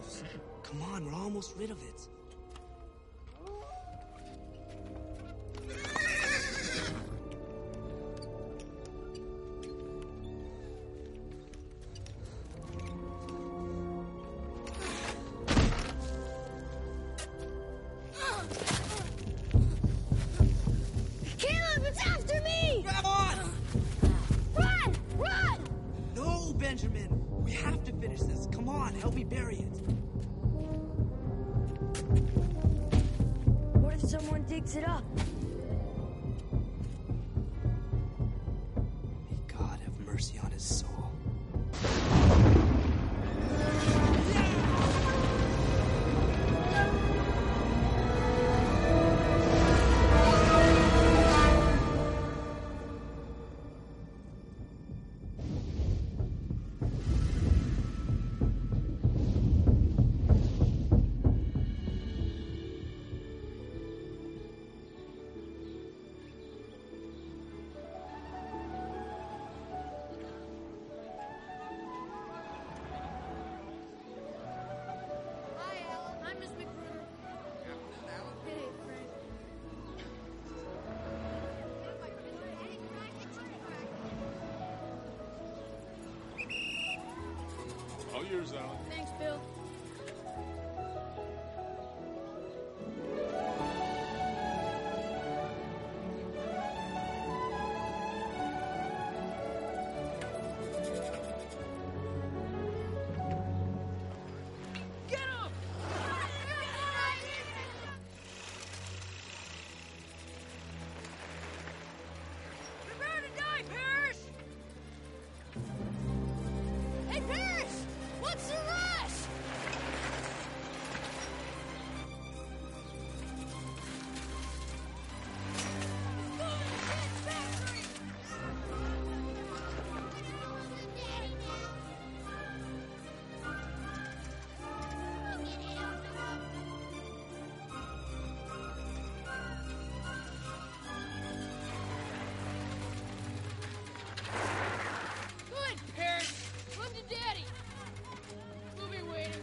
close. Come on, we're almost rid of it. Caleb, it's after me! Grab on! Run! Run! No, Benjamin! We have to finish this. Come on, help me bury it. What if someone digs it up? May God have mercy on his soul. Hi, Alan. I'm Miss McGruder. Hey, Frank. All yours, Alan. Thanks, Bill. Get him! Prepare to die, Parrish! Hey, Parrish! What's the rush? Good, Parrish! Run to Daddy! We'll be waiting.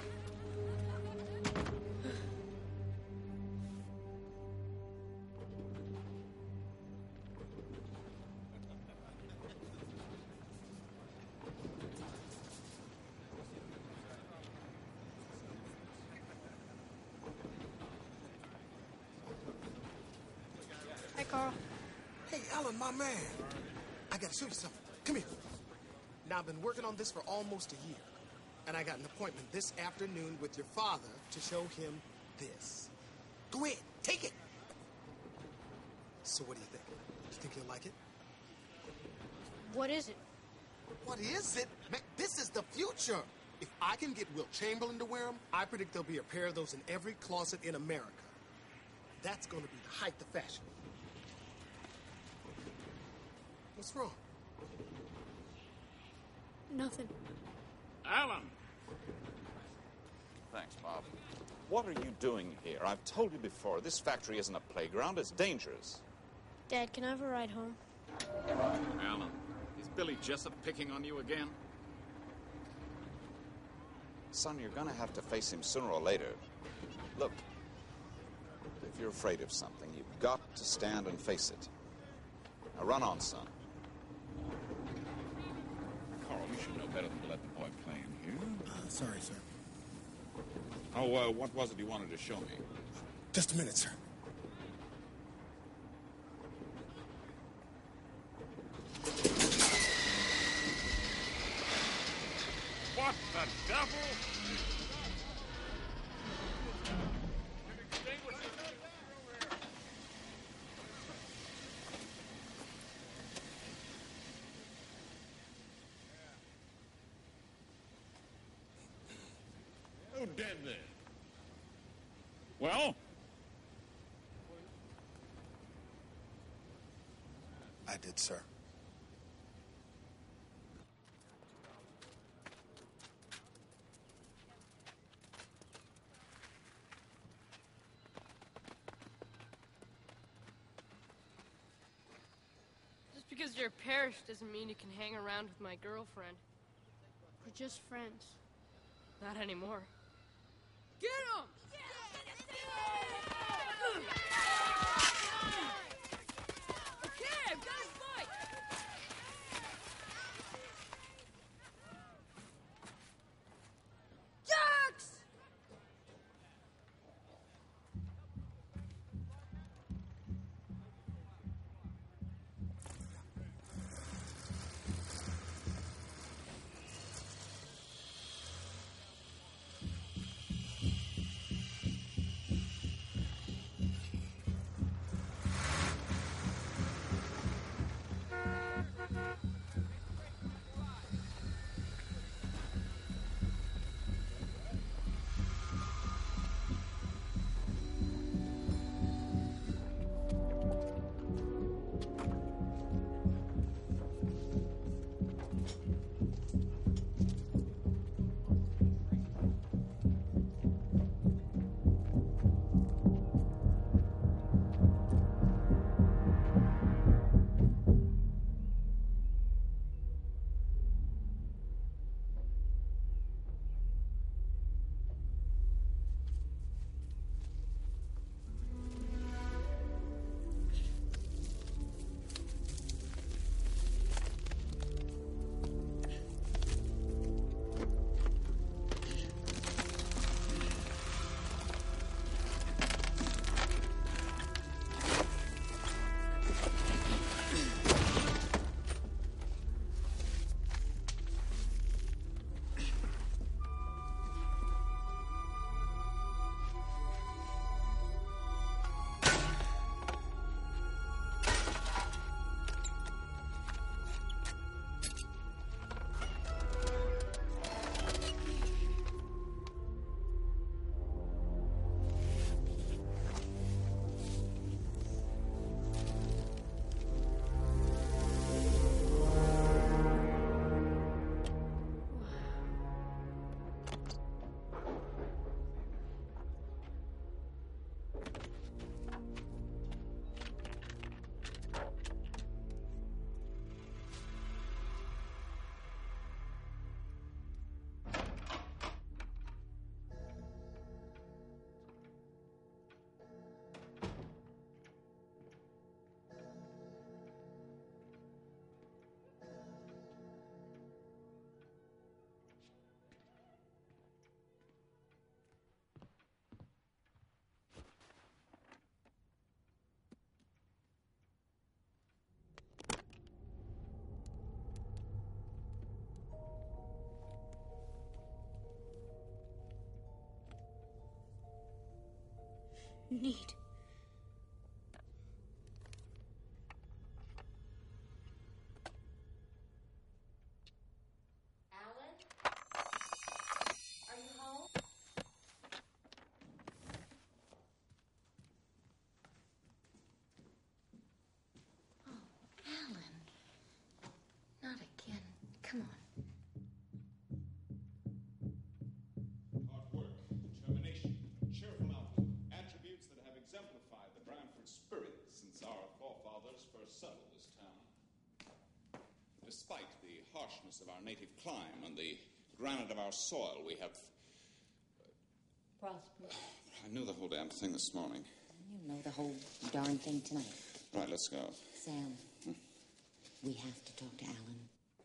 Hi, Carl. Hey, Alan, my man. I gotta show you something. Come here. Now, I've been working on this for almost a year. And I got an appointment this afternoon with your father to show him this. Go ahead, take it. So what do you think? You think he'll like it? What is it? What is it? Man, this is the future. If I can get Wilt Chamberlain to wear them, I predict there'll be a pair of those in every closet in America. That's gonna be the height of fashion. What's wrong? Nothing. Alan! Thanks, Bob. What are you doing here? I've told you before, this factory isn't a playground. It's dangerous. Dad, can I have a ride home? Alan, is Billy Jessup picking on you again? Son, you're gonna have to face him sooner or later. Look, if you're afraid of something, you've got to stand and face it. Now run on, son. Carl, you should know better than to let the boy play in here. Sorry, sir. Oh, what was it you wanted to show me? Just a minute, sir. What the devil? Who did this? Well? I did, sir. Just because you're Parrish doesn't mean you can hang around with my girlfriend. We're just friends. Not anymore. Get him! Okay, I've got his bike! Jax! Neat. Alan? Are you home? Oh, Alan. Not again. Come on. Hard work, determination, cheerful outlook, attributes that have exemplified the Branford spirit since our forefathers first settled this town. Despite the harshness of our native clime and the granite of our soil, we have... Prosperous. I knew the whole damn thing this morning. You know the whole darn thing tonight. Right, let's go. Sam, we have to talk to Alan.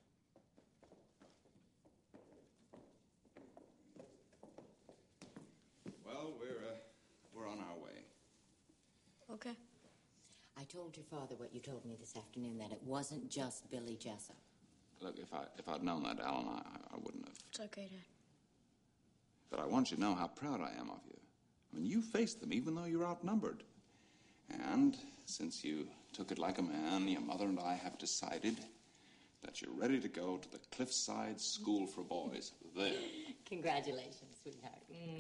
Well, we're on our way. Okay. I told your father what you told me this afternoon, that it wasn't just Billy Jessup. Look, if I'd known that, Alan, I wouldn't have. It's okay, Dad. But I want you to know how proud I am of you. I mean, you faced them even though you're outnumbered. And since you took it like a man, your mother and I have decided that you're ready to go to the Cliffside School for Boys. There. Congratulations, sweetheart.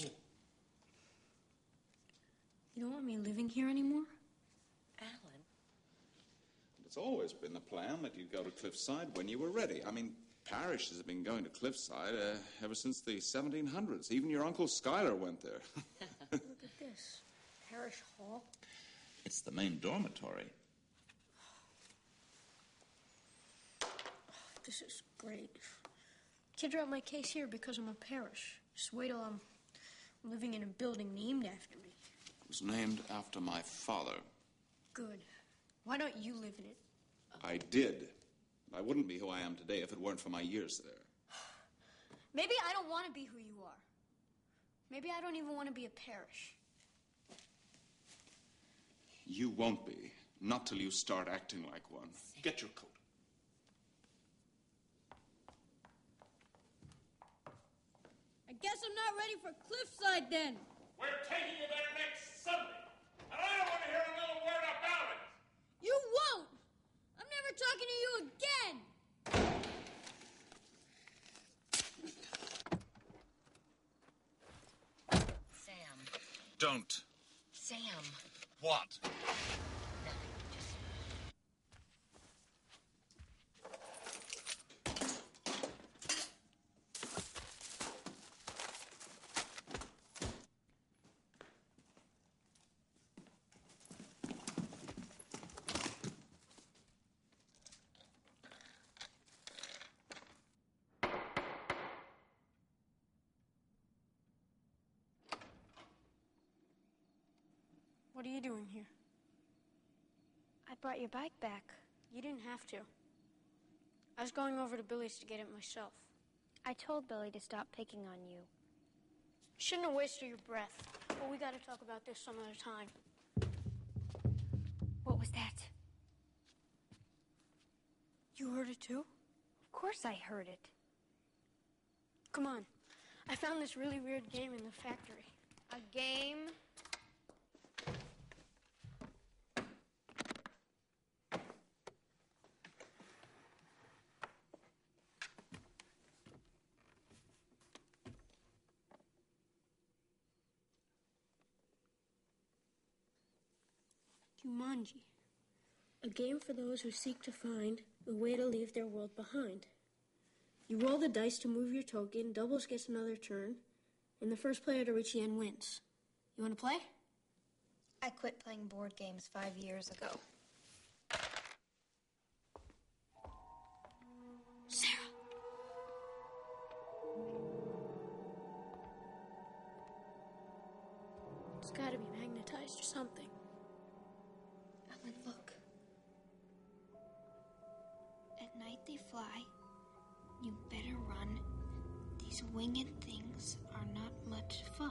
You don't want me living here anymore? Alan? It's always been the plan that you'd go to Cliffside when you were ready. I mean, Parrish has been going to Cliffside ever since the 1700s. Even your Uncle Schuyler went there. Look at this. Parish Hall. It's the main dormitory. This is great. Kids are at my case here because I'm a parish. Just wait till I'm living in a building named after me. It was named after my father. Good. Why don't you live in it? I did. I wouldn't be who I am today if it weren't for my years there. Maybe I don't want to be who you are. Maybe I don't even want to be a parish. You won't be. Not till you start acting like one. Get your coat. I guess I'm not ready for Cliffside then. We're taking you there next Sunday, and I don't want to hear another word about it. You won't! I'm never talking to you again! Sam. Don't. Sam. What? Nothing. Just... What are you doing here? I brought your bike back. You didn't have to. I was going over to Billy's to get it myself. I told Billy to stop picking on you. Shouldn't have wasted your breath. But we gotta talk about this some other time. What was that? You heard it too? Of course I heard it. Come on. I found this really weird game in the factory. A game? Jumanji. A game for those who seek to find the way to leave their world behind. You roll the dice to move your token, doubles gets another turn, and the first player to reach the end wins. You want to play? I quit playing board games 5 years ago. Sarah. It's gotta be magnetized or something. Ellen, look. At night they fly. You better run. These winged things are not much fun.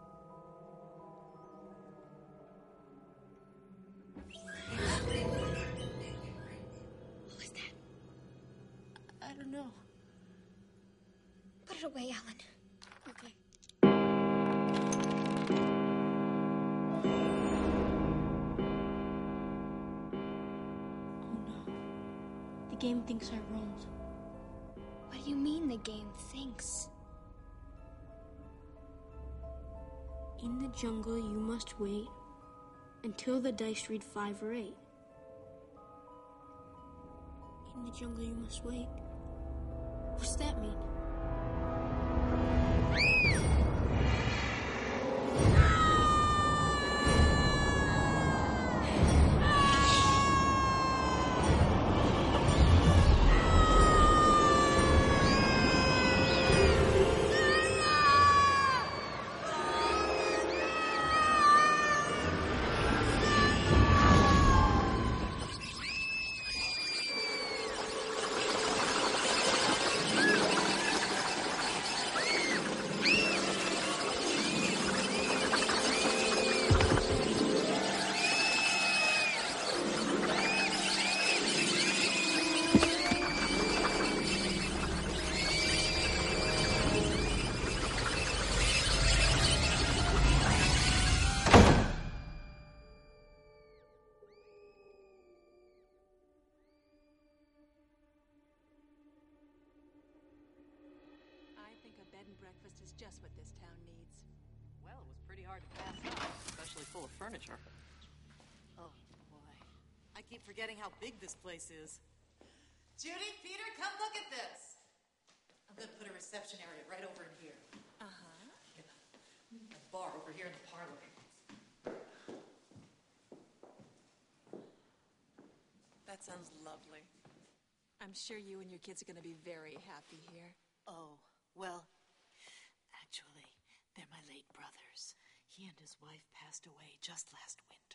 What was that? I don't know. Put it away, Ellen. Okay. The game thinks I rolled. What do you mean the game thinks? In the jungle, you must wait until the dice read 5 or 8. In the jungle, you must wait. What's that mean? Breakfast is just what this town needs. Well, it was pretty hard to pass up, especially full of furniture. Oh, boy. I keep forgetting how big this place is. Judy, Peter, come look at this. I'm going to put a reception area right over in here. Uh-huh. Yeah. A bar over here in the parlor. That sounds lovely. I'm sure you and your kids are going to be very happy here. Oh, well, actually, they're my late brothers. He and his wife passed away just last winter.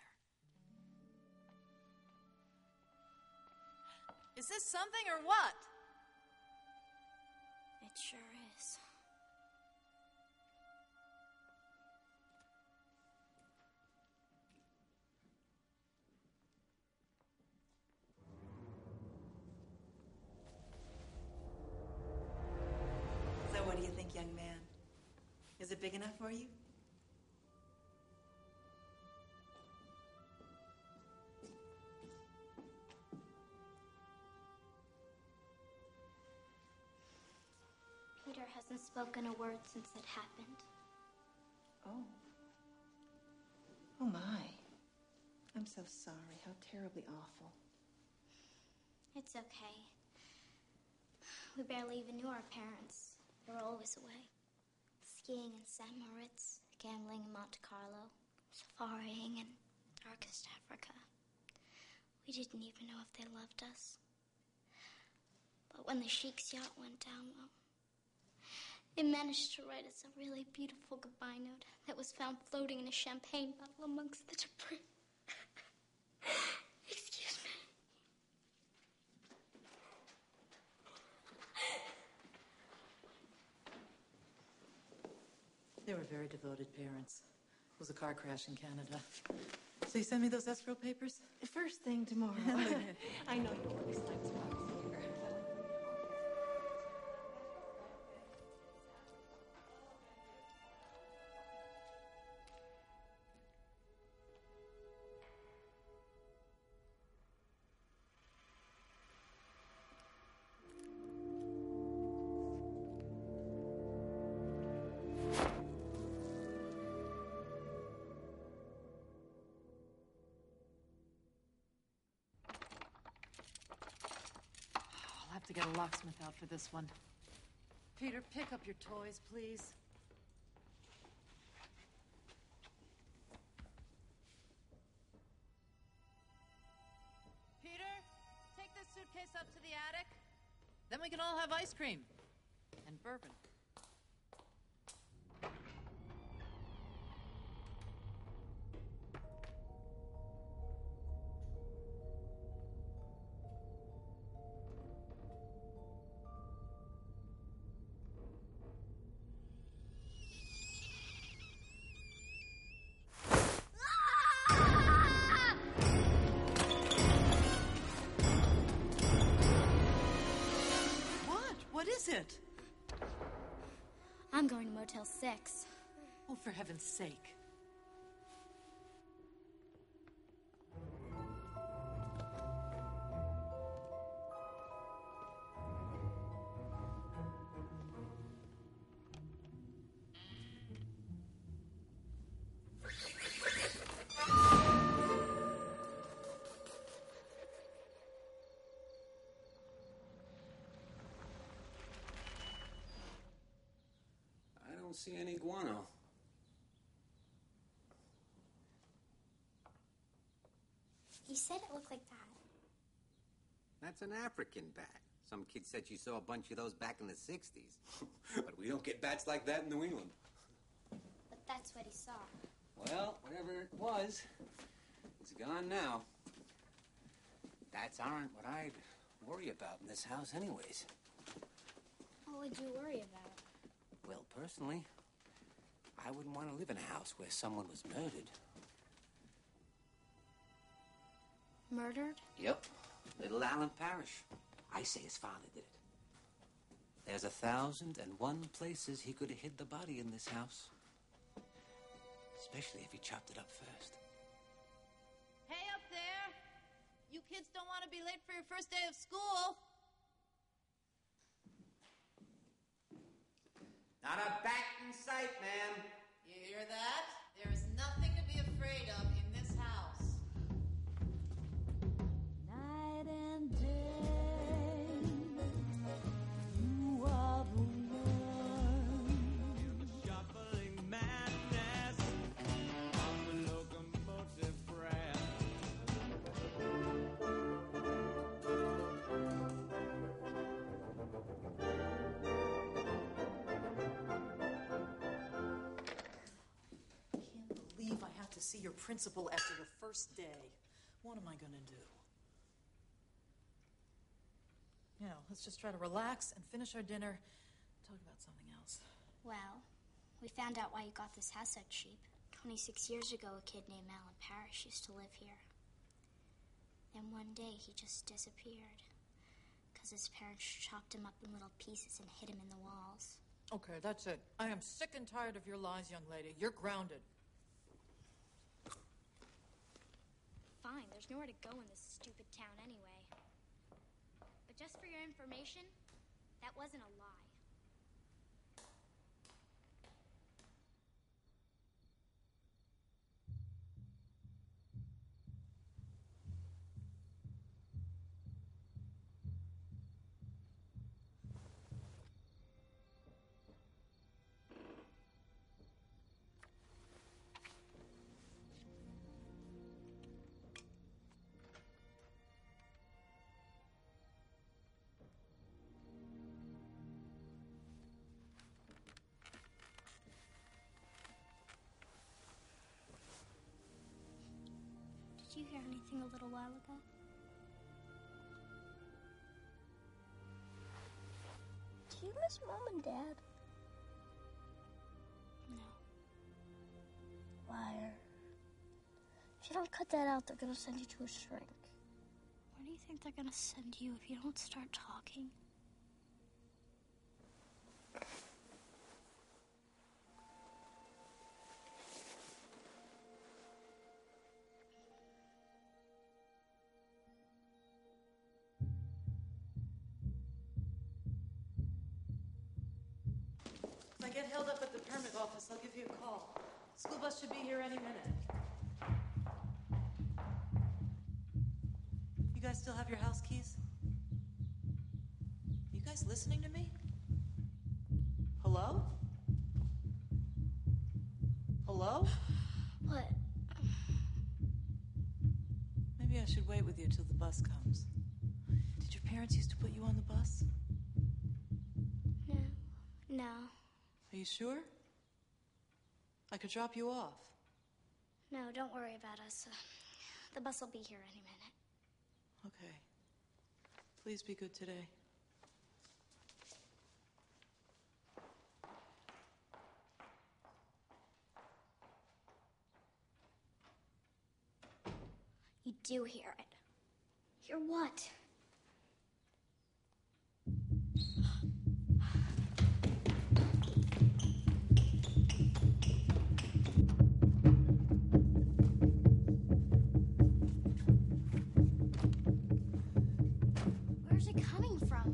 Is this something or what? It sure is. So what do you think, young man? Is it big enough for you? Peter hasn't spoken a word since it happened. Oh. Oh, my. I'm so sorry. How terribly awful. It's okay. We barely even knew our parents. They were always away. Skiing in St. Moritz, gambling in Monte Carlo, safaring in darkest Africa. We didn't even know if they loved us. But when the Sheik's yacht went down, well, they managed to write us a really beautiful goodbye note that was found floating in a champagne bottle amongst the debris. Excuse me. They were very devoted parents. It was a car crash in Canada. So you send me those escrow papers? First thing tomorrow. I know you always like to talk here. I'll have to get a locksmith out for this one. Peter, pick up your toys, please. Peter, take this suitcase up to the attic. Then we can all have ice cream. And bourbon. What is it? I'm going to Motel 6. Oh, for heaven's sake. I don't see any guano. You said it looked like that. That's an African bat. Some kid said she saw a bunch of those back in the 60s. But we don't get bats like that in New England. But that's what he saw. Well, whatever it was, it's gone now. Bats aren't what I'd worry about in this house anyways. What would you worry about? Well, personally, I wouldn't want to live in a house where someone was murdered. Murdered? Yep. Little Alan Parrish. I say his father did it. There's 1,001 places he could have hid the body in this house. Especially if he chopped it up first. Hey, up there! You kids don't want to be late for your first day of school. Not a bat in sight, ma'am. You hear that? There is nothing to be afraid of in this house. Night and day, you are the one. Shuffling madness on the locomotive breath. see your principal after the first day. What am I gonna do? Now, let's just try to relax and finish our dinner. Talk about something else. Well, we found out why you got this house so cheap. 26 years ago, a kid named Alan Parrish used to live here. Then one day, he just disappeared. Because his parents chopped him up in little pieces and hid him in the walls. Okay, that's it. I am sick and tired of your lies, young lady. You're grounded. Fine, there's nowhere to go in this stupid town anyway. But just for your information, that wasn't a lie. Did you hear anything a little while ago? Do you miss Mom and Dad? No. Liar. If you don't cut that out, they're gonna send you to a shrink. Where do you think they're gonna send you if you don't start talking? If I get held up at the permit office, I'll give you a call. School bus should be here any minute. You guys still have your house keys? You guys listening to me? Hello? Hello? What? Maybe I should wait with you till the bus comes. Did your parents used to put you on the bus? No. Are you sure? I could drop you off. No, don't worry about us. The bus will be here any minute. Okay. Please be good today. You do hear it. Hear what? Where's it coming from?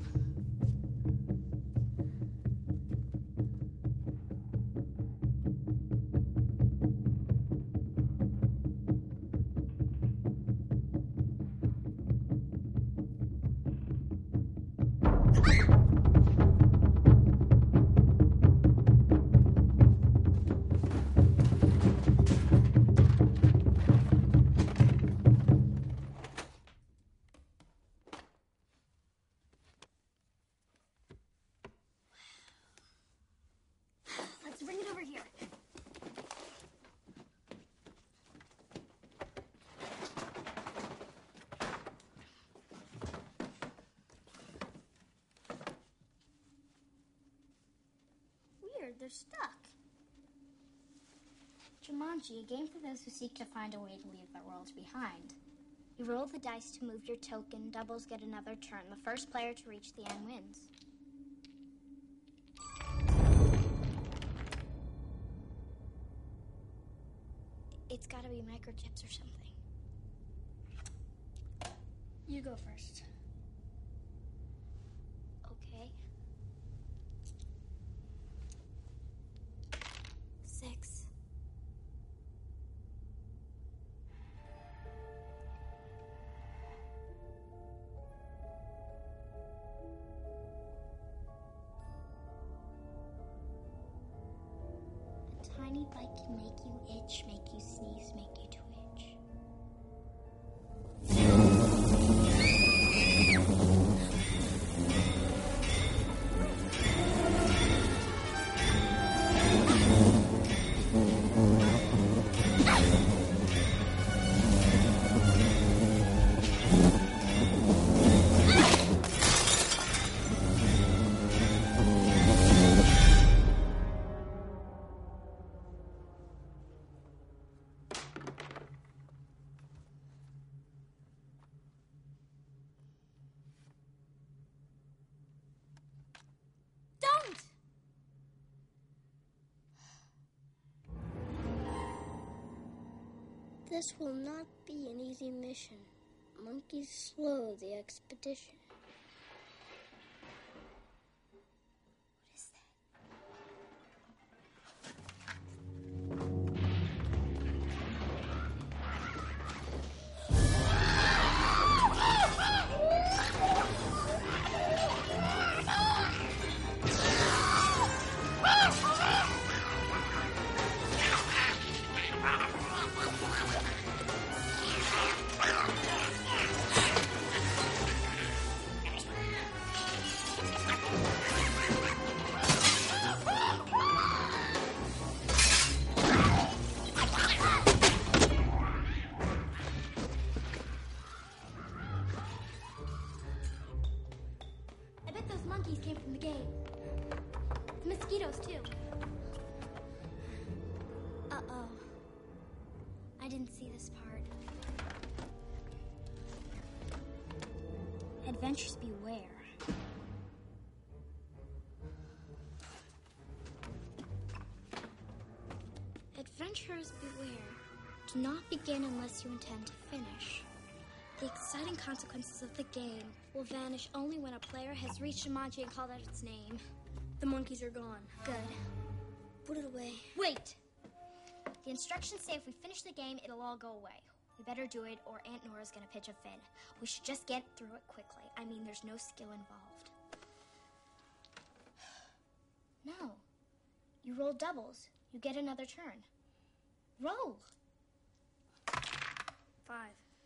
Let's bring it over here. Weird, they're stuck. Jumanji, a game for those who seek to find a way to leave their worlds behind. You roll the dice to move your token, doubles get another turn. The first player to reach the end wins. It's gotta be microchips or something. You go first. Okay. 6. A tiny bite can make you itch, make you sneeze, make you twitch. This will not be an easy mission. Monkeys slow the expedition. What is that? I bet those monkeys came from the game. The mosquitoes, too. Uh-oh. I didn't see this part. Adventures beware. Adventurers beware. Do not begin unless you intend to finish. The exciting consequences of the game will vanish only when a player has reached Jumanji and called out its name. The monkeys are gone. Good. Put it away. Wait! The instructions say if we finish the game, it'll all go away. We better do it, or Aunt Nora's gonna pitch a fit. We should just get through it quickly. I mean, there's no skill involved. No. You roll doubles. You get another turn. Roll! 5.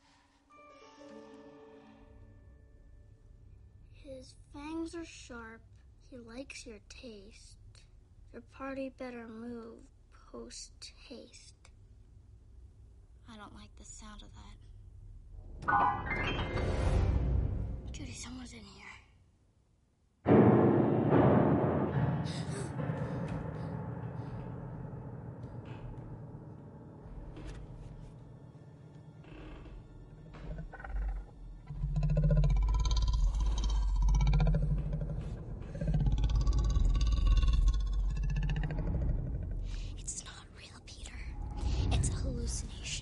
His fangs are sharp. He likes your taste. Your party better move post haste. I don't like the sound of that. Judy, someone's in here. It's not real, Peter. It's a hallucination.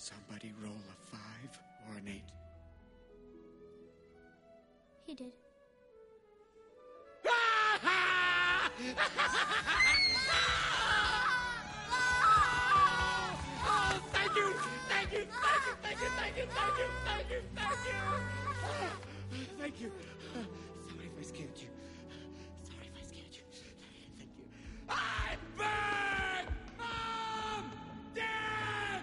somebody roll a 5 or an 8? He did. Oh, thank you! Thank you! Thank you! Thank you! Thank you! Thank you! Thank you! Thank you! Thank you. Sorry if I scared you. Sorry if I scared you. Thank you. I'm back! Mom! Dad!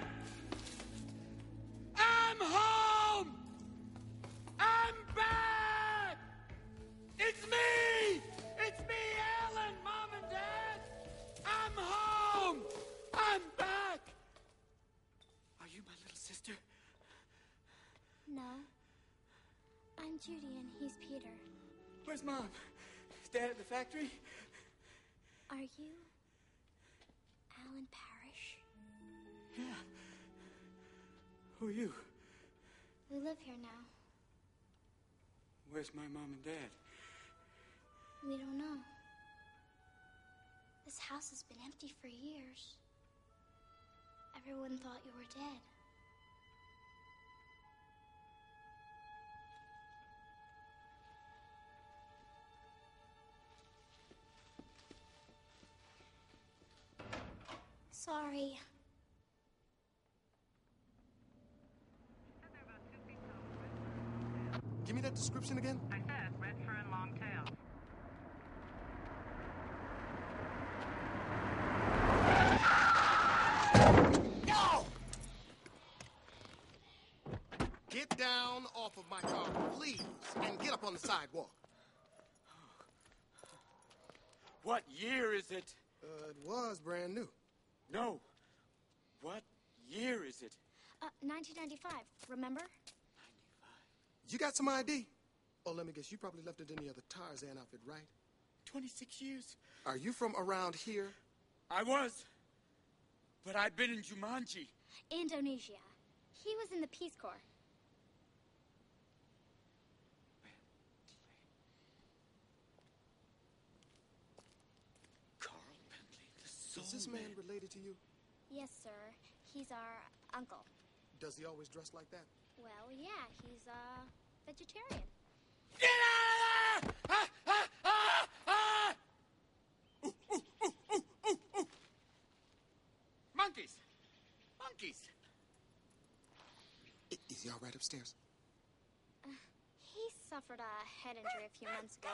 I'm home! I'm back! It's me! It's me, Alan! Mom and Dad! I'm home! I'm back! Are you my little sister? No. I'm Judy and he's Peter. Where's Mom? Is Dad at the factory? Are you Alan Parrish? Yeah. Who are you? We live here now. Where's my mom and dad? We don't know. This house has been empty for years. Everyone thought you were dead. Sorry. Give me that description again. I said red fur and long tail. No! Get down off of my car, please, and get up on the sidewalk. What year is it? It was brand new. No. What year is it? 1995, remember? You got some ID? Oh, let me guess, you probably left it in the other Tarzan outfit, right? 26 years. Are you from around here? I was. But I've been in Jumanji. Indonesia. He was in the Peace Corps. Carl Bentley, the soul Is this man related to you? Yes, sir. He's our uncle. Does he always dress like that? Well, yeah, he's vegetarian. Get out of there! Ah, ah, ah, ah! Ooh, ooh, ooh, ooh, ooh, ooh. Monkeys! Monkeys! Is he all right upstairs? He suffered a head injury a few months ago.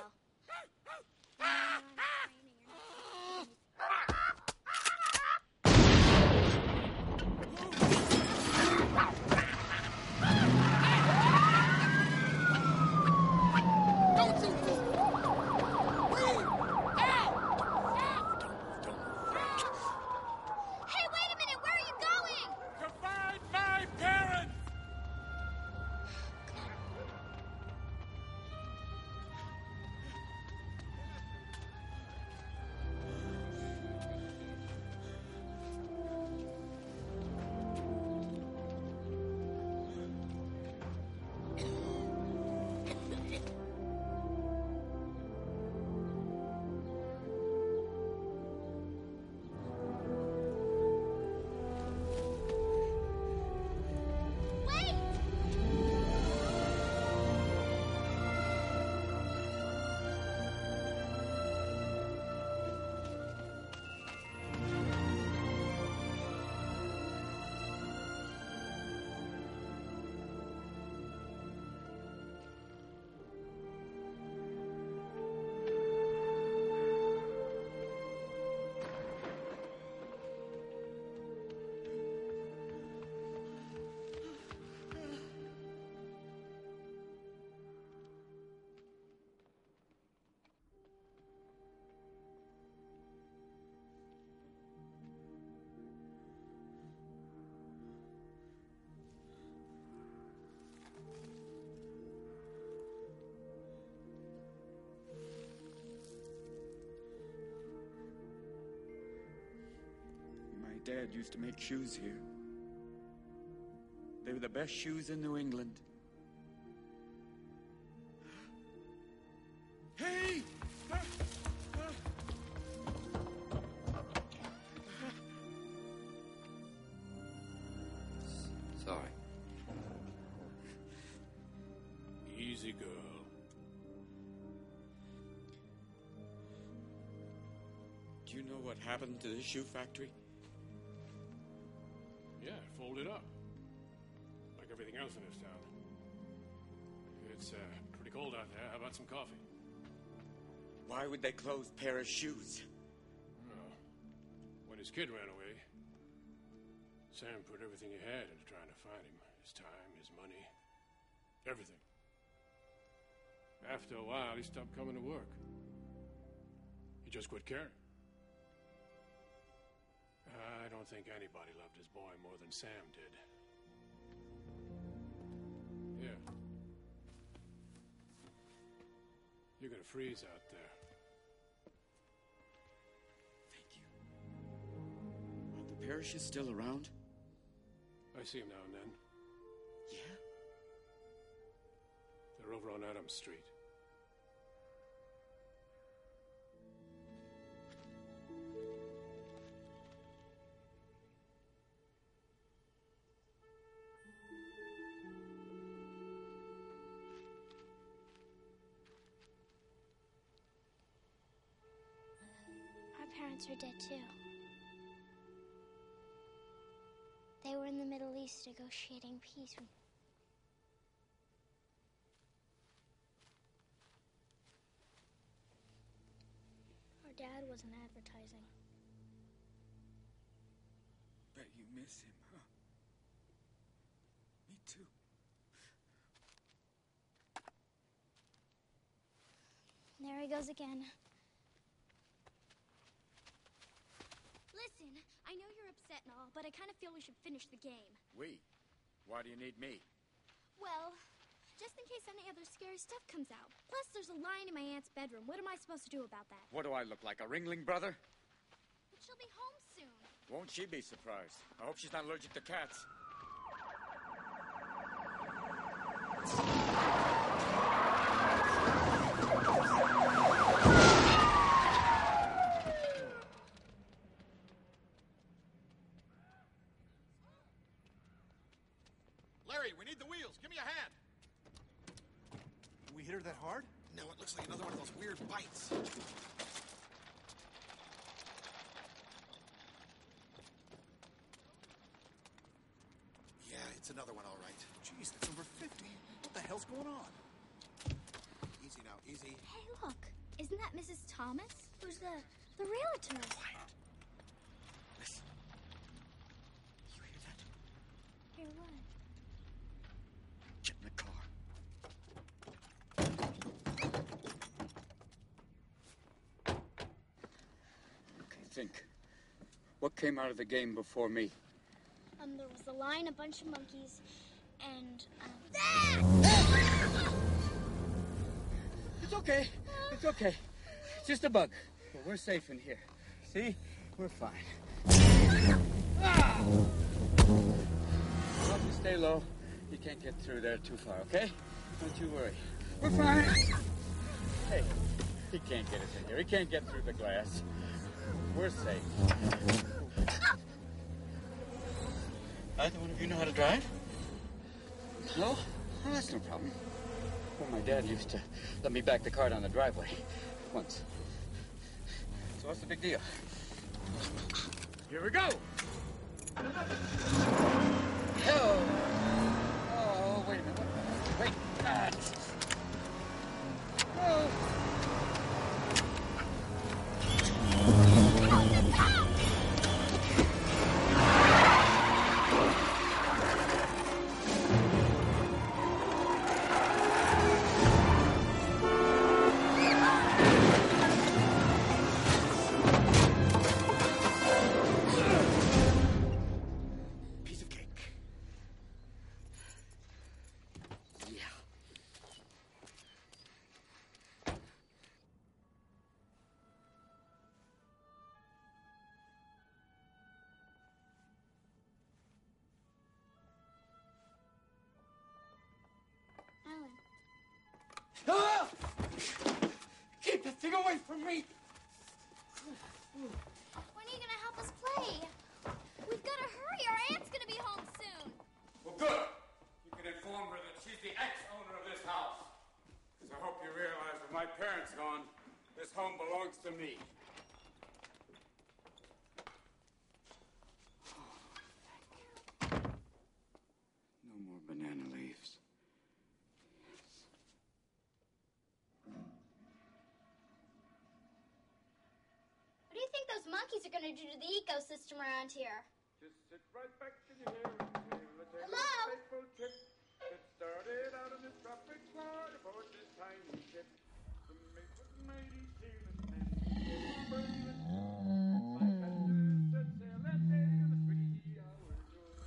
My dad used to make shoes here. They were the best shoes in New England. Hey! Easy, girl. Do you know what happened to this shoe factory? Yeah, folded up. Like everything else in this town. It's pretty cold out there. How about some coffee? Why would they close a pair of shoes? Well, when his kid ran away, Sam put everything he had into trying to find him. His time, his money, everything. After a while, he stopped coming to work. He just quit caring. I don't think anybody loved his boy more than Sam did. Yeah. You're gonna freeze out there. Thank you. Are the Parishes still around? I see him now and then. Yeah? They're over on Adams Street. Our parents are dead too. They were in the Middle East negotiating peace. Our dad was in advertising. Bet you miss him, huh? Me too. There he goes again. Listen, I know you're upset and all, but I kind of feel we should finish the game. We? Why do you need me? Well, just in case any other scary stuff comes out. Plus, there's a lion in my aunt's bedroom. What am I supposed to do about that? What do I look like, a ringling brother? But she'll be home soon. Won't she be surprised? I hope she's not allergic to cats. Larry, we need the wheels. Give me a hand. We hit her that hard? No, it looks like another one of those weird bites. Yeah, it's another one, all right. Jeez, that's over 50. What the hell's going on? Easy now, easy. Hey, look. Isn't that Mrs. Thomas? Who's the realtor? Quiet. Listen. You hear that? Hear what? Get in the car. Okay, think. What came out of the game before me? There was a lion, a bunch of monkeys, and, It's okay. It's okay. It's just a bug. But we're safe in here. See? We're fine. Ah! Help you stay low. You can't get through there too far, okay? Don't you worry. We're fine. Hey, he can't get us in here. He can't get through the glass. We're safe. Either one of you know how to drive? No? Oh, that's no problem. Well, my dad used to let me back the car down the driveway once. So what's the big deal? Here we go! Hell! Oh, wait a minute. Wait. Ah. Oh. Piece of cake. Yeah. Alan. Ah! Keep that thing away from me! When are you gonna help us play? We've gotta hurry. Our aunt's gonna be home soon. Well, good. You can inform her that she's the ex-owner of this house. my parents gone, this home belongs to me. No more banana leaves. What do you think those monkeys are going to do to the ecosystem around here? Just sit right back and you hear them tell a tale Hello? of a faithful trip that started out in the tropic water aboard this tiny ship. The mate was mighty seaman and turbulent. My passengers set sail that day on a 3-hour tour.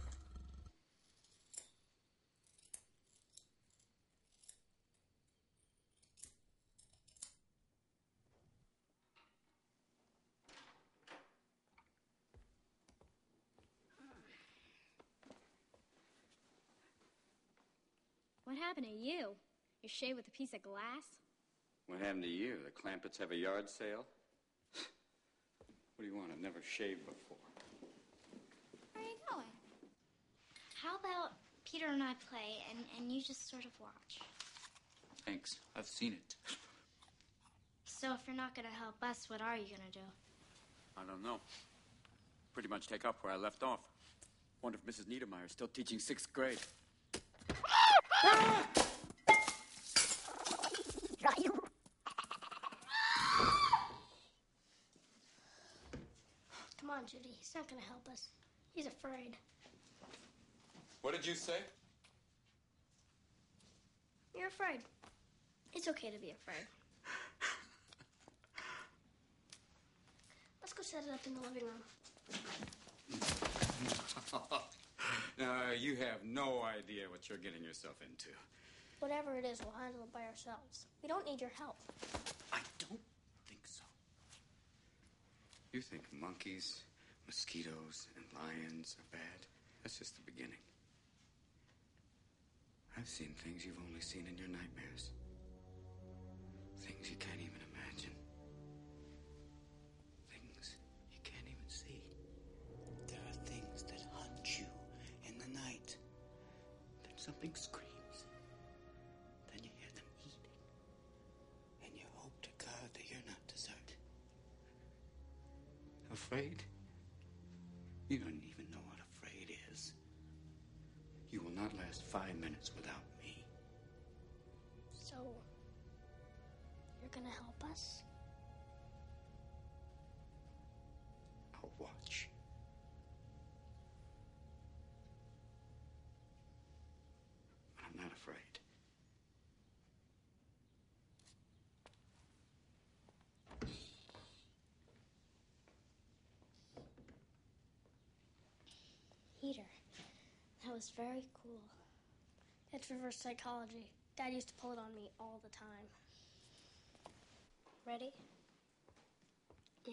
What happened to you? You're shaved with a piece of glass? What happened to you? The Clampetts have a yard sale? What do you want? I've never shaved before. Where are you going? How about Peter and I play, and you just sort of watch? Thanks. I've seen it. So if you're not going to help us, what are you going to do? I don't know. Pretty much take up where I left off. Wonder if Mrs. Niedermeyer's still teaching 6th grade. Come on, Judy. He's not going to help us. He's afraid. What did you say? You're afraid. It's okay to be afraid. Let's go set it up in the living room. No, you have no idea what you're getting yourself into. Whatever it is, we'll handle it by ourselves. We don't need your help. I don't think so. You think monkeys, mosquitoes, and lions are bad? That's just the beginning. I've seen things you've only seen in your nightmares. Things you can't even imagine. Things you can't even see. There are things that hunt you in the night. Then something screams. Then you hear them eating. And you hope to God that you're not deserted. Afraid? You don't even know what afraid is. You will not last 5 minutes without me. So, you're going to help us? I'll watch. But I'm not afraid. Peter, that was very cool. It's reverse psychology. Dad used to pull it on me all the time. Ready? Yeah.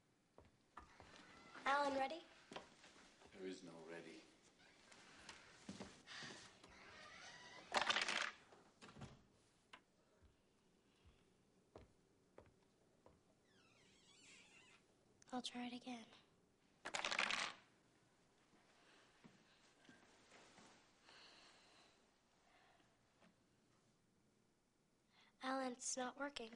Alan, ready? There is no ready. I'll try it again. Alan, it's not working.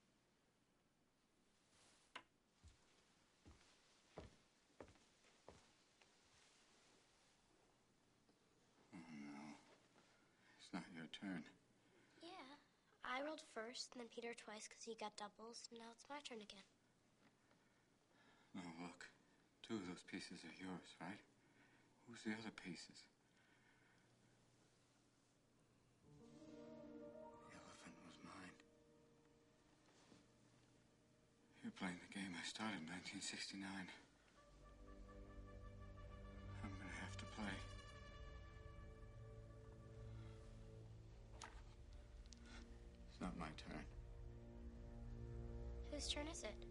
Oh, no. It's not your turn. Yeah. I rolled first, and then Peter twice because he got doubles, and now it's my turn again. No, look. 2 of those pieces are yours, right? Who's the other pieces? The elephant was mine. You're playing the game I started in 1969. I'm gonna have to play. It's not my turn. Whose turn is it?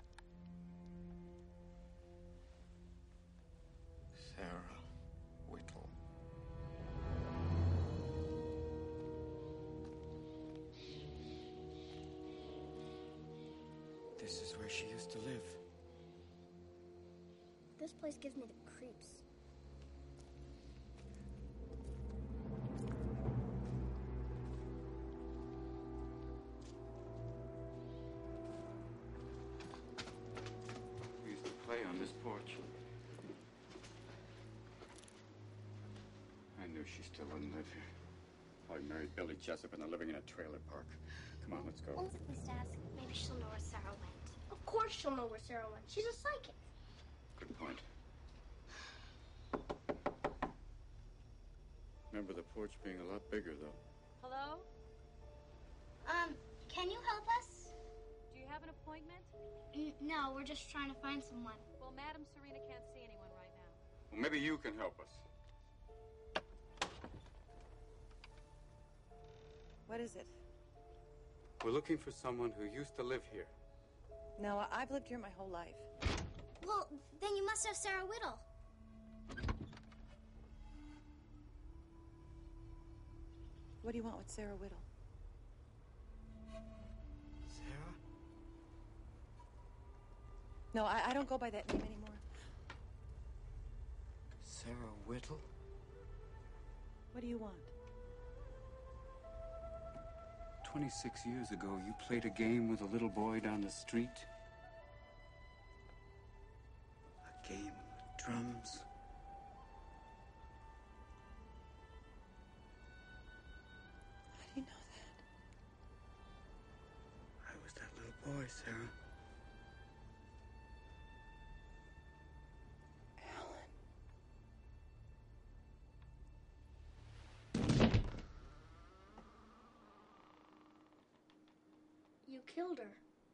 Sarah Whittle. This is where she used to live. This place gives me the creeps. on this porch. I knew she still wouldn't live here. Probably married Billy Jessup and they're living in a trailer park. Come on, let's go. Let's at least ask. Maybe she'll know where Sarah went. Of course she'll know where Sarah went. She's a psychic. Good point. Remember the porch being a lot bigger, though. Hello? Can you help us? Do you have an appointment? No, we're just trying to find someone. Well, Madam Serena can't see anyone right now. Well, maybe you can help us. What is it? We're looking for someone who used to live here. No, I've lived here my whole life. Well, then you must have Sarah Whittle. What do you want with Sarah Whittle? Sarah? No, I don't go by that name anymore. Sarah Whittle? What do you want? 26 years ago, you played a game with a little boy down the street. A game of drums. How do you know that? I was that little boy, Sarah. You killed her.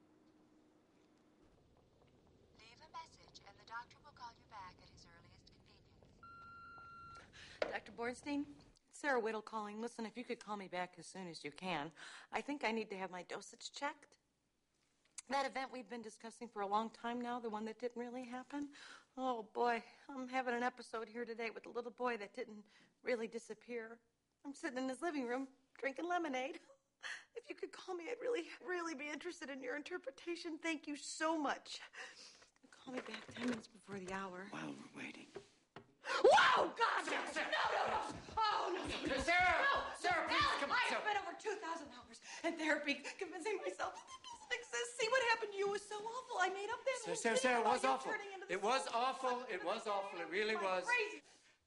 Leave a message, and the doctor will call you back at his earliest convenience. Dr. Bornstein? Sarah Whittle calling. Listen, if you could call me back as soon as you can. I think I need to have my dosage checked. That event we've been discussing for a long time now, the one that didn't really happen. Oh, boy, I'm having an episode here today with a little boy that didn't really disappear. I'm sitting in his living room drinking lemonade. If you could call me, I'd really be interested in your interpretation. Thank you so much. Call me back 10 minutes before the hour. While we're waiting. Whoa, God! Sarah. No. Oh, no. Sarah! No. Sarah, please, Alan, come on, I have spent over 2,000 hours in therapy convincing myself that that doesn't exist. See, what happened to you was so awful. I made up that whole Sarah, thing it about was you awful. turning into It was awful. It was awful. It really was. Crazy.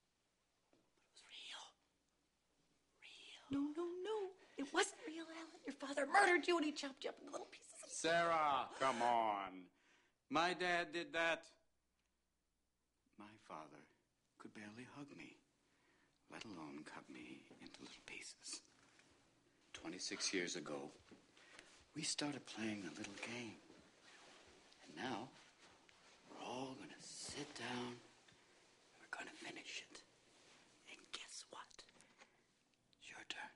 No. It wasn't real, Alan. Your father murdered you and he chopped you up into little pieces. Sarah, come on. My dad did that. My father could barely hug me, let alone cut me into little pieces. 26 years ago, we started playing a little game. And now, we're all going to sit down and we're going to finish it. And guess what? It's your turn.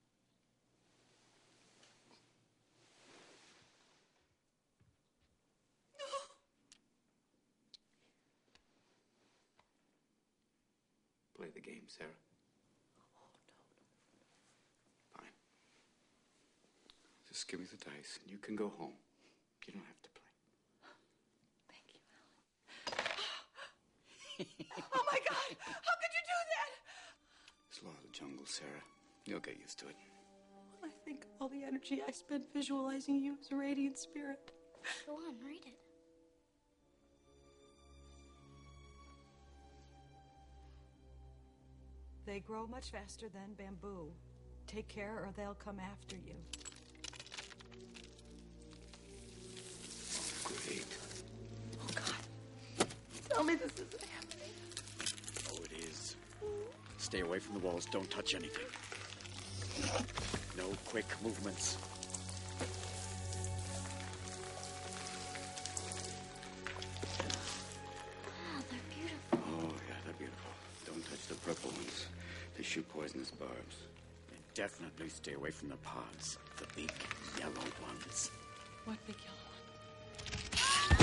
Play the game, Sarah. Oh, no. Fine. Just give me the dice and you can go home. You don't have to play. Thank you, Alan. Oh, my God! How could you do that? It's law of the jungle, Sarah. You'll get used to it. I think all the energy I spent visualizing you as a radiant spirit. Go on, read it. They grow much faster than bamboo. Take care or they'll come after you. Oh, great. Oh, God. Tell me this isn't happening. Oh, it is. Stay away from the walls. Don't touch anything. No quick movements. Oh, they're beautiful. Oh, yeah, they're beautiful. Don't touch the purple ones. They shoot poisonous barbs. And definitely stay away from the pods. The big yellow ones. What big yellow one?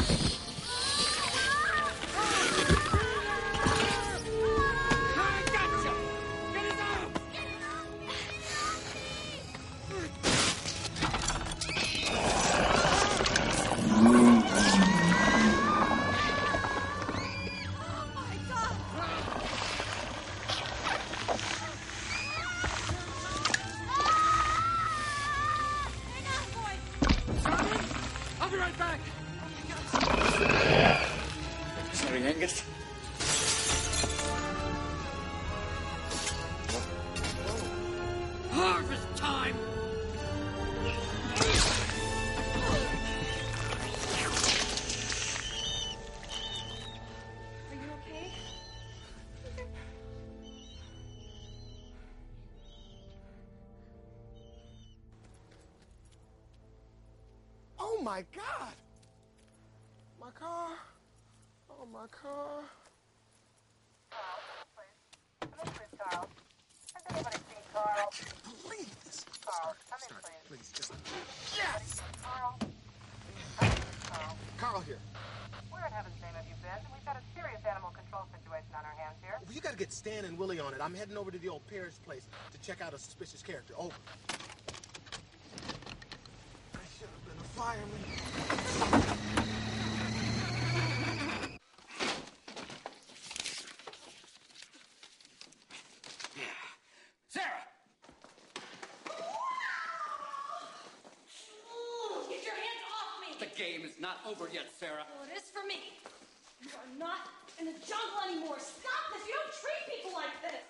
I gotcha! Get his arm! time! Are you okay? Oh my God! My car. Oh, my car. Carl. Has anybody seen Carl? I can't believe this. Carl, come in, Sorry, please. please, just... Yes! Carl. Carl. Carl here. Where in heaven's name have you been? We've got a serious animal control situation on our hands here. Well, you gotta get Stan and Willie on it. I'm heading over to the old Paris place to check out a suspicious character. Over. I should have been a fireman. Sarah! Get your hands off me! The game is not over yet, Sarah. Well, it is for me. You are not in the jungle anymore. Stop this! You don't treat people like this!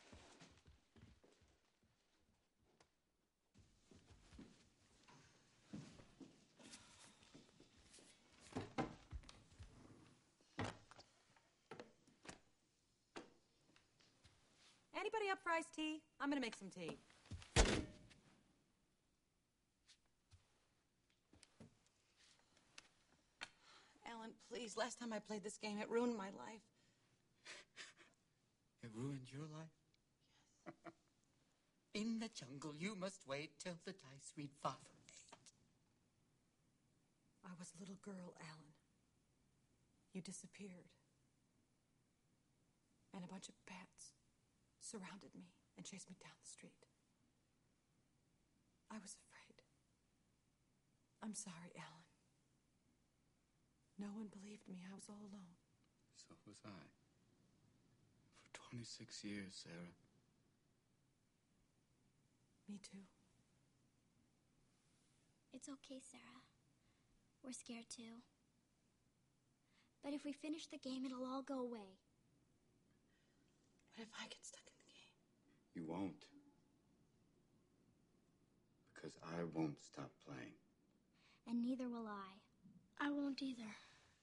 Anybody up for iced tea? I'm gonna make some tea. Alan, please. Last time I played this game, it ruined my life. It ruined your life? Yes. In the jungle, you must wait till the dice read father ate. I was a little girl, Alan. You disappeared. And a bunch of bats surrounded me and chased me down the street. I was afraid. I'm sorry, Alan. No one believed me. I was all alone. So was I. For 26 years, Sarah. Me too. It's okay, Sarah. We're scared too. But if we finish the game, it'll all go away. What if I get stuck in the game? You won't. Because I won't stop playing. And neither will I. I won't either.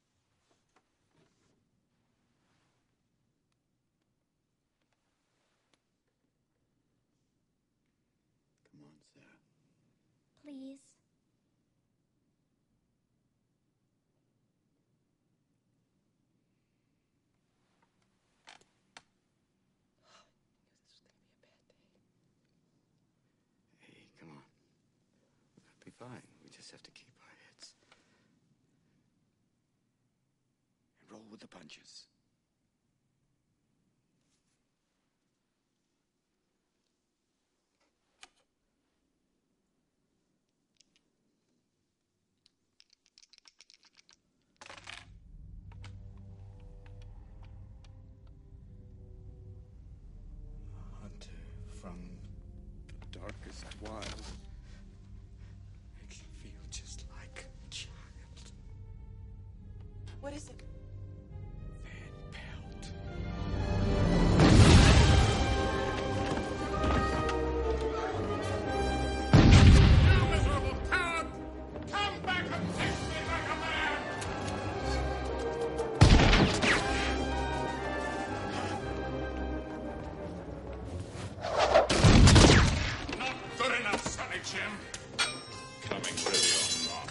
Come on, Sarah. Please. Hey, come on. It'll be fine. We just have to keep our heads. And roll with the punches. Hunter from the darkest wild makes you feel just like a child. What is it? Van Pelt. You miserable coward! Come back and face me like a man! Not good enough, Sonny Jim. Coming ready or not.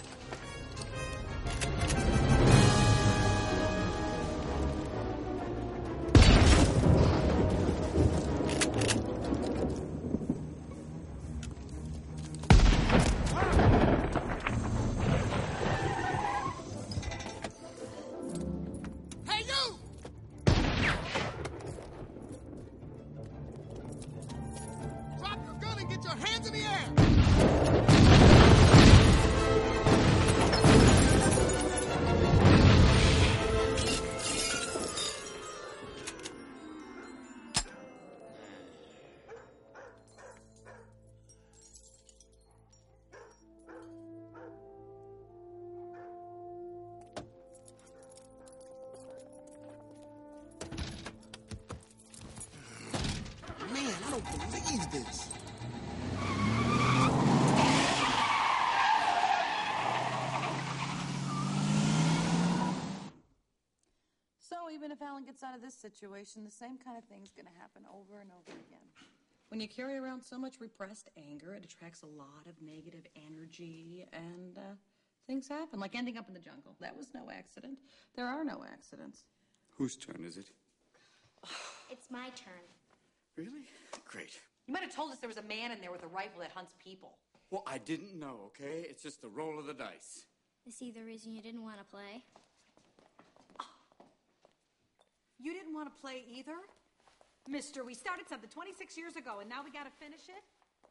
Hey, you! Drop your gun and get your hands in the air! Man, I don't believe this. if Alan gets out of this situation, the same kind of thing's going to happen over and over again. When you carry around so much repressed anger, it attracts a lot of negative energy, and things happen, like ending up in the jungle. That was no accident. There are no accidents. Whose turn is it? It's my turn. Really? Great. You might have told us there was a man in there with a rifle that hunts people. Well, I didn't know, okay? It's just the roll of the dice. Is he the reason you didn't want to play? You didn't want to play either? Mister, we started something 26 years ago, and now we got to finish it?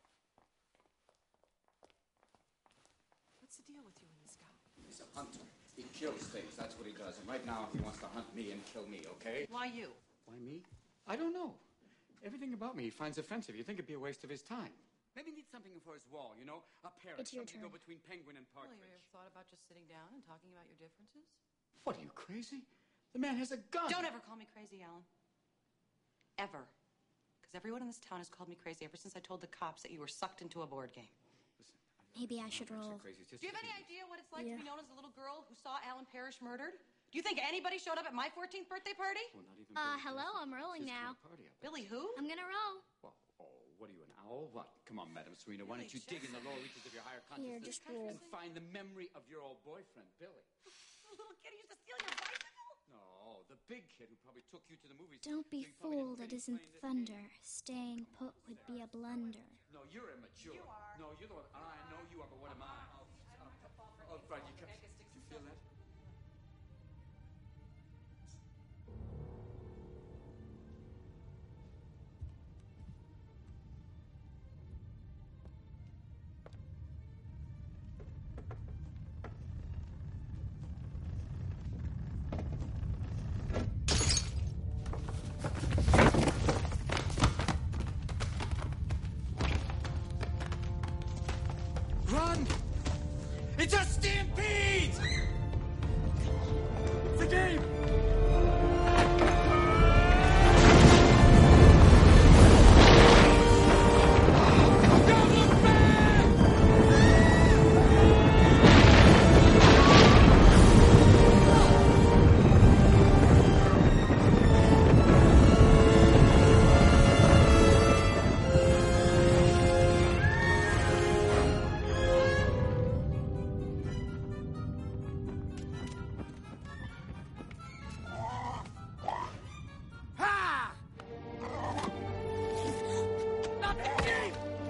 What's the deal with you and this guy? He's a hunter. He kills things. That's what he does. And right now, he wants to hunt me and kill me, okay? Why you? Why me? I don't know. Everything about me he finds offensive. You think it'd be a waste of his time. Maybe he needs something for his wall, you know? A parrot. It's your something to turn. go between penguin and Well, partridge. you ever thought about just sitting down and talking about your differences? What, are you crazy? The man has a gun. Don't ever call me crazy, Alan. Ever. Because everyone in this town has called me crazy ever since I told the cops that you were sucked into a board game. Maybe I should roll. Do you have any idea what it's like Yeah. to be known as the little girl who saw Alan Parrish murdered? Do you think anybody showed up at my 14th birthday party? Well, not even Hello, I'm rolling now. Billy who? I'm gonna roll. Well, what are you, an owl? What? Come on, Madam Serena. Why don't you dig in the lower reaches of your higher consciousness just roll. and find the memory of your old boyfriend, Billy? The little kid who used to steal your bicycle? No, the big kid who probably took you to the movies. Don't be fooled, it isn't thunder. Staying put would be a blunder. No, you're immature. You are. No, you're the one. I know you are, but what am I? Oh, right, you feel that? Run! It's a stampede! It's a game! Don't look back! Ha! Not the game!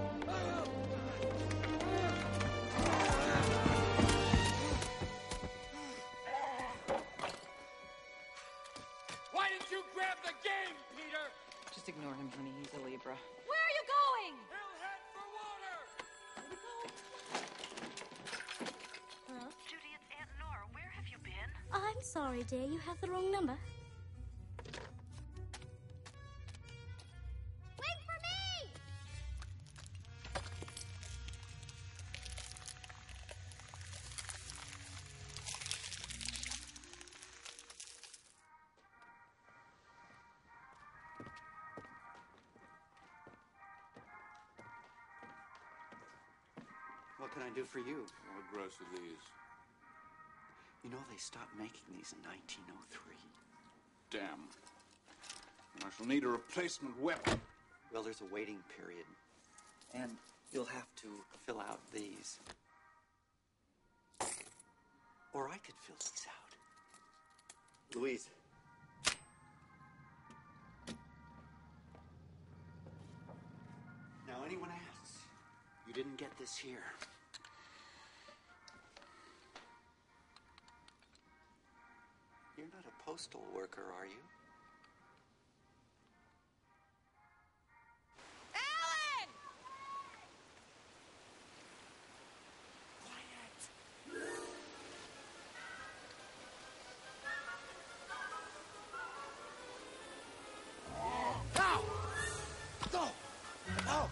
Why didn't you grab the game, Peter? Just ignore him, honey. He's a Libra. Where are you going? He'll head for water! Hello? Judy, it's Aunt Nora. Where have you been? I'm sorry, dear. You have the wrong number. Wait for me! What can I do for you? What gross are these? You know they stopped making these in 1903. Damn. I shall need a replacement weapon. Well, there's a waiting period. And you'll have to fill out these. Or I could fill these out. Louise. Now, anyone asks, you didn't get this here. You're not a postal worker, are you? Alan! Ow! Go! Ow!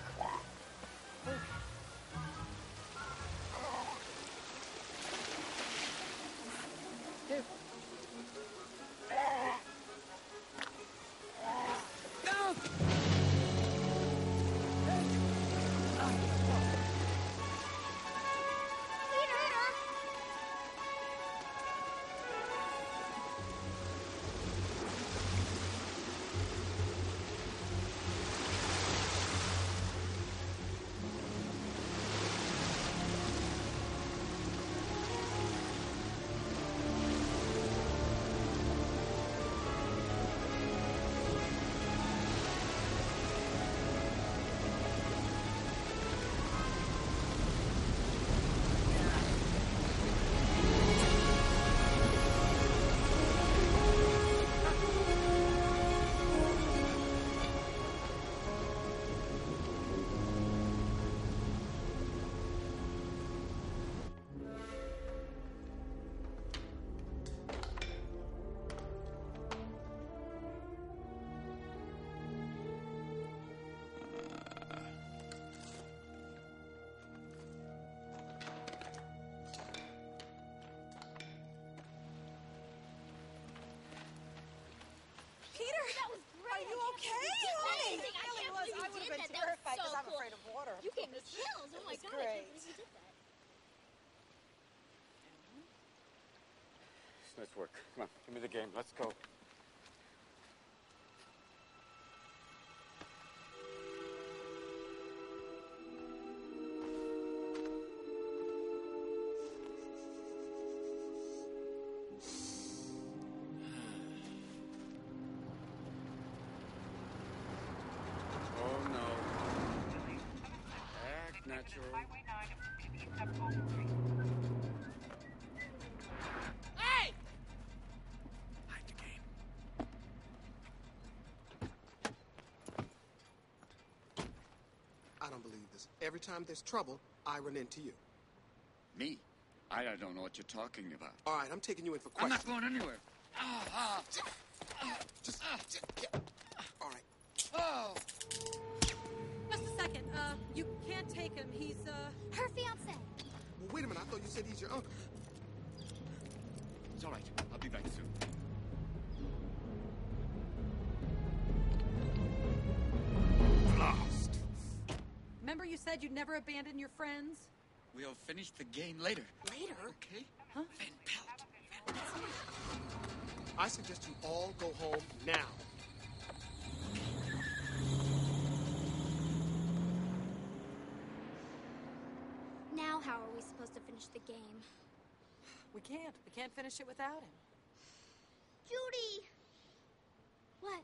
chills. Oh my That's god, I great. can't believe you did that. It's nice work. Come on, give me the game. Let's go. Oh no. Act natural. Hey! Hide the game. I don't believe this. Every time there's trouble, I run into you. Me? I don't know what you're talking about. All right, I'm taking you in for I'm questions. not going anywhere. All right. Oh. Just a second. You can't take him. He's, Her fiance. Well, wait a minute. I thought you said he's your uncle. It's all right. I'll be back soon. Blast! Remember you said you'd never abandon your friends? We'll finish the game later. Later? Okay? Huh? Van Pelt. I suggest you all go home now. Now how are we supposed to finish the game? We can't. We can't finish it without him. Judy! What?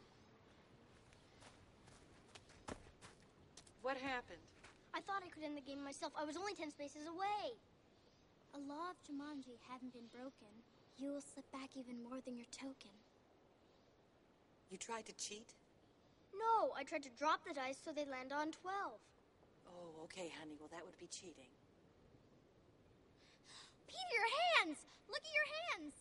What happened? I thought I could end the game myself. I was only 10 spaces away. A law of Jumanji hadn't been broken. You will slip back even more than your token. You tried to cheat? No, I tried to drop the dice so they land on 12. Oh, okay, honey. Well, that would be cheating. Peter, your hands! Look at your hands!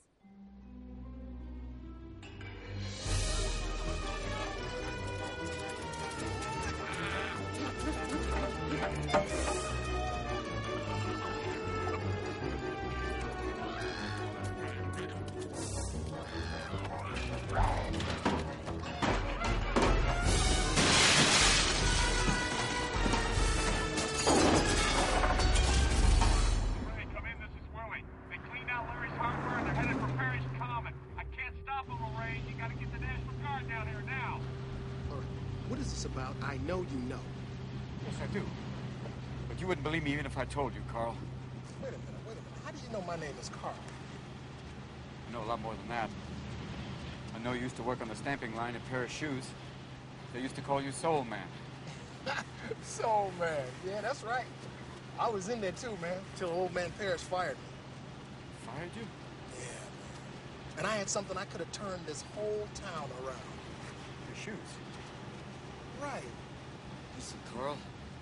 About, I know you know. Yes, I do. But you wouldn't believe me even if I told you, Carl. Wait a minute. How do you know my name is Carl? I know a lot more than that. I know you used to work on the stamping line at Paris Shoes. They used to call you Soul Man. Soul Man. Yeah, that's right. I was in there too, man, till old man Parrish fired me. Fired you? Yeah, man. And I had something I could have turned this whole town around. Your shoes? Right. Listen, Carl.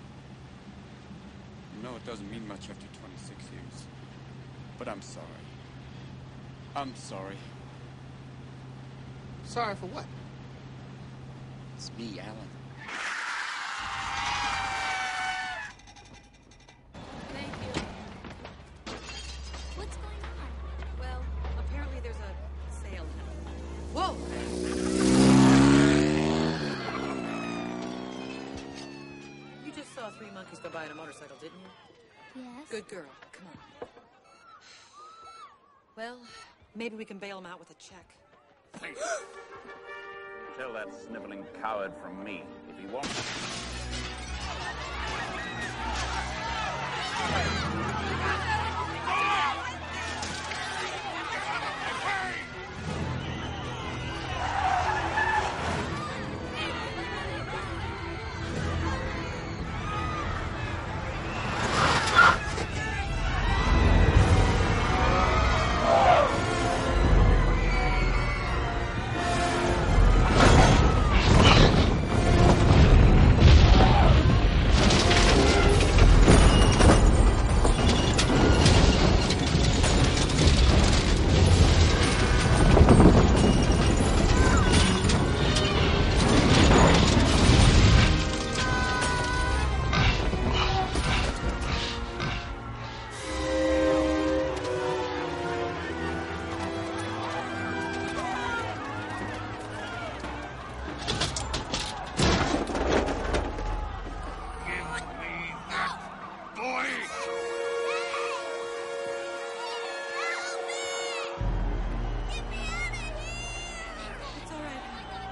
You know it doesn't mean much after 26 years. But I'm sorry. I'm sorry. Sorry for what? It's me, Alan. Thank you. What's going on? Well, apparently there's a sale happening. Whoa! You just saw 3 monkeys go by on a motorcycle, didn't you? Yes. Good girl. Come on. Well, maybe we can bail them out with a check. Thanks. Tell that sniveling coward from me if he wants it. It's all right.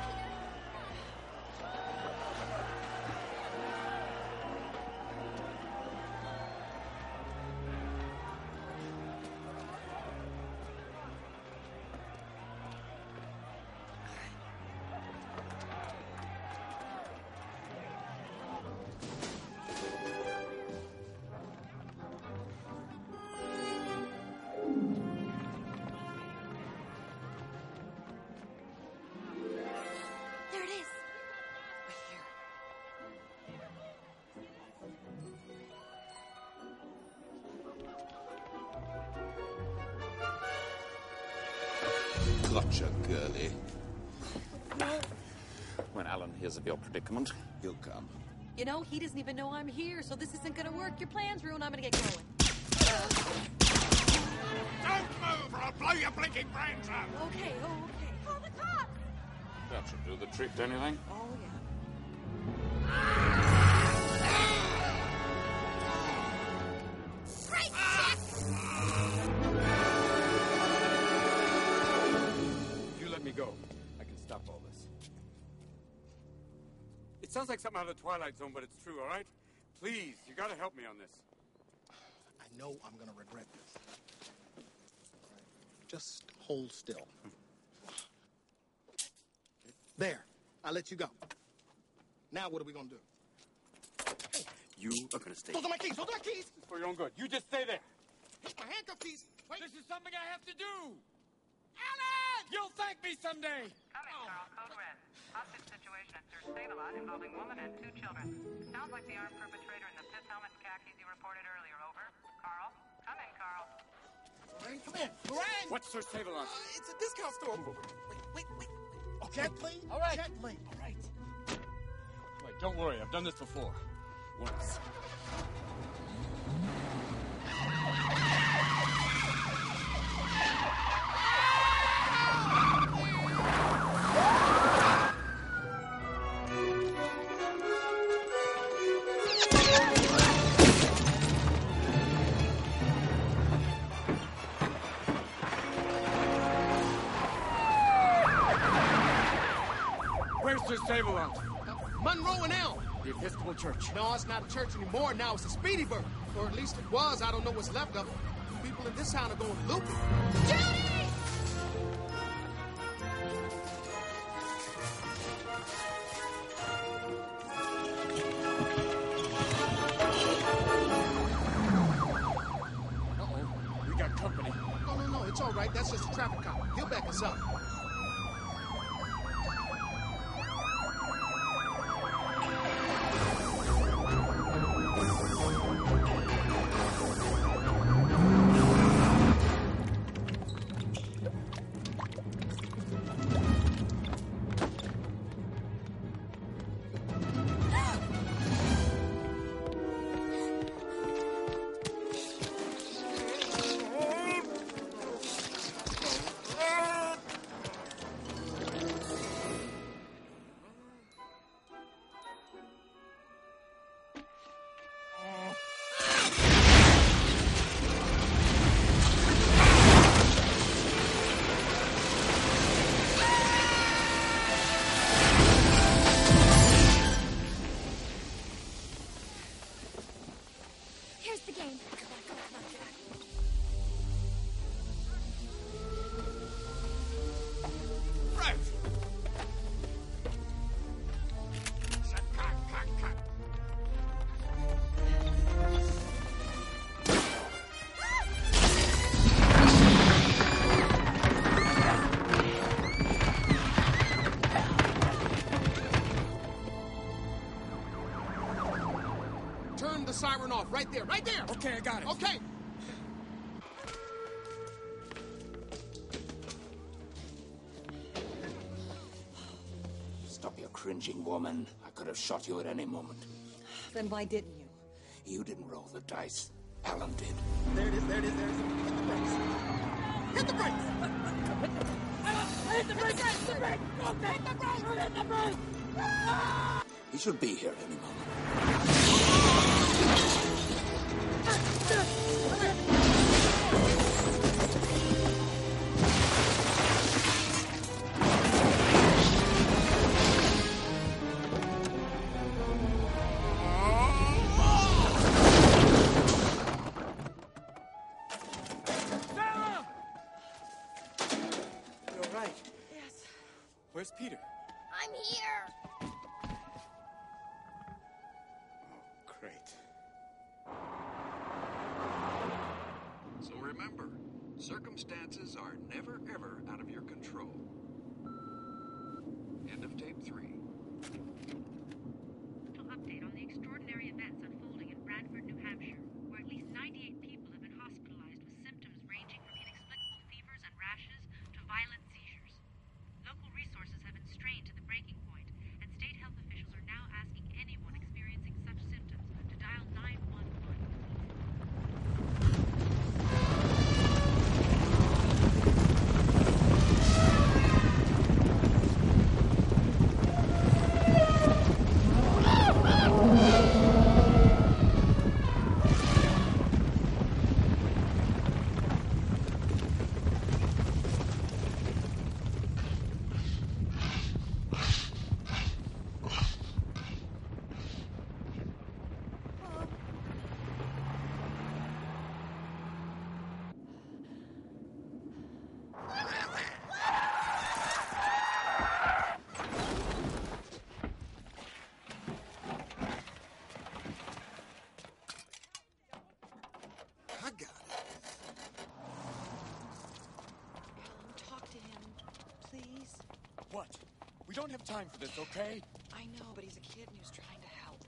There it is. Gotcha, girlie. When Alan hears of your predicament, he'll come. You know, he doesn't even know I'm here, so this isn't gonna work. Your plan's ruined. I'm gonna get going. Don't move or I'll blow your blinking brains out! Okay, okay. Call the cops! that should do the trick, anything? Oh, yeah. Right, Jack! If you let me go, I can stop all this. It sounds like something out of the Twilight Zone, but it's true, all right? Please, you gotta help me on this. I know I'm gonna regret this. Just hold still. There. I let you go. Now what are we gonna do? You are gonna stay. Those are my keys! Those are my keys! It's for your own good. You just stay there. It's my handcuff keys! Wait! This is something I have to do! Alan! You'll thank me someday! Come in, Carl. Code red. Hostage situation at Sir Save-A-Lot involving woman and 2 children. Sounds like the armed perpetrator in the pith helmet and khakis you reported earlier. Over. Carl? Come in, Carl. Lorraine, come in! Lorraine! What's Sir Save-A-Lot? It's a discount store. Wait. Okay. Gently. All right. Gently. All right. Wait, don't worry. I've done this before. Once. Where's Sir Save-A-Lot? Monroe and Elm. The Episcopal Church. No, it's not a church anymore. Now it's a Speedy Bird. Or at least it was. I don't know what's left of it. People in this town are going loopy. Judy! Uh-oh. We got company. No. It's all right. That's just a traffic cop. He'll back us up. Here's the game. Right! Cut. Turn the siren off. Right there. Right there. Okay, I got it. Okay. Stop your cringing, woman. I could have shot you at any moment. Then why didn't you? You didn't roll the dice. Alan did. There it is. Hit the brakes. Hit the brakes! Hit the brakes! He should be here at any moment. Where's Peter? I'm here. Great. So remember, circumstances are never, ever out of your control. End of tape 3. Update on the extraordinary events unfolding in Bradford, New Hampshire, where at least 98 people have been hospitalized with symptoms ranging from inexplicable fevers and rashes to violent seizures. Local resources have been strained to the breaking point, and state health officials are now asking anyone experiencing such symptoms to dial 911. What? We don't have time for this, okay? I know, but he's a kid and he was trying to help.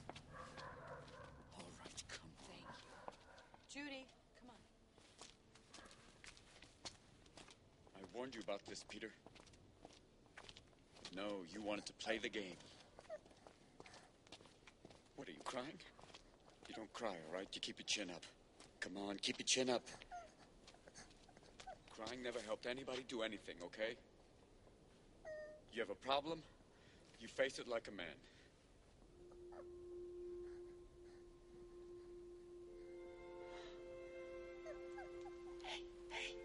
All right, come. Thank you. Judy, come on. I warned you about this, Peter. No, you wanted to play the game. What, are you crying? You don't cry, all right? You keep your chin up. Come on, keep your chin up. Crying never helped anybody do anything, okay? You have a problem, you face it like a man. Hey.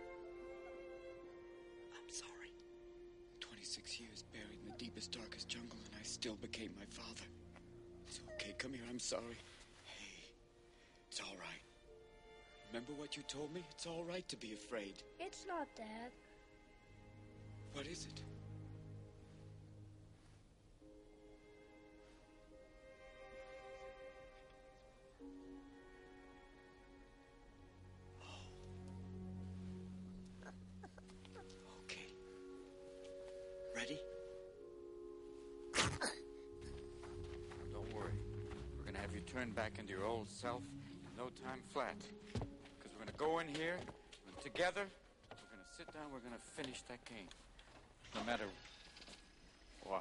I'm sorry. 26 years buried in the deepest, darkest jungle, and I still became my father. It's okay, come here, I'm sorry. Hey, it's all right. Remember what you told me? It's all right to be afraid. It's not, Dad. What is it? Ready? Don't worry. We're gonna have you turn back into your old self in no time flat. Because we're gonna go in here, and together, we're gonna sit down, we're gonna finish that game. No matter what.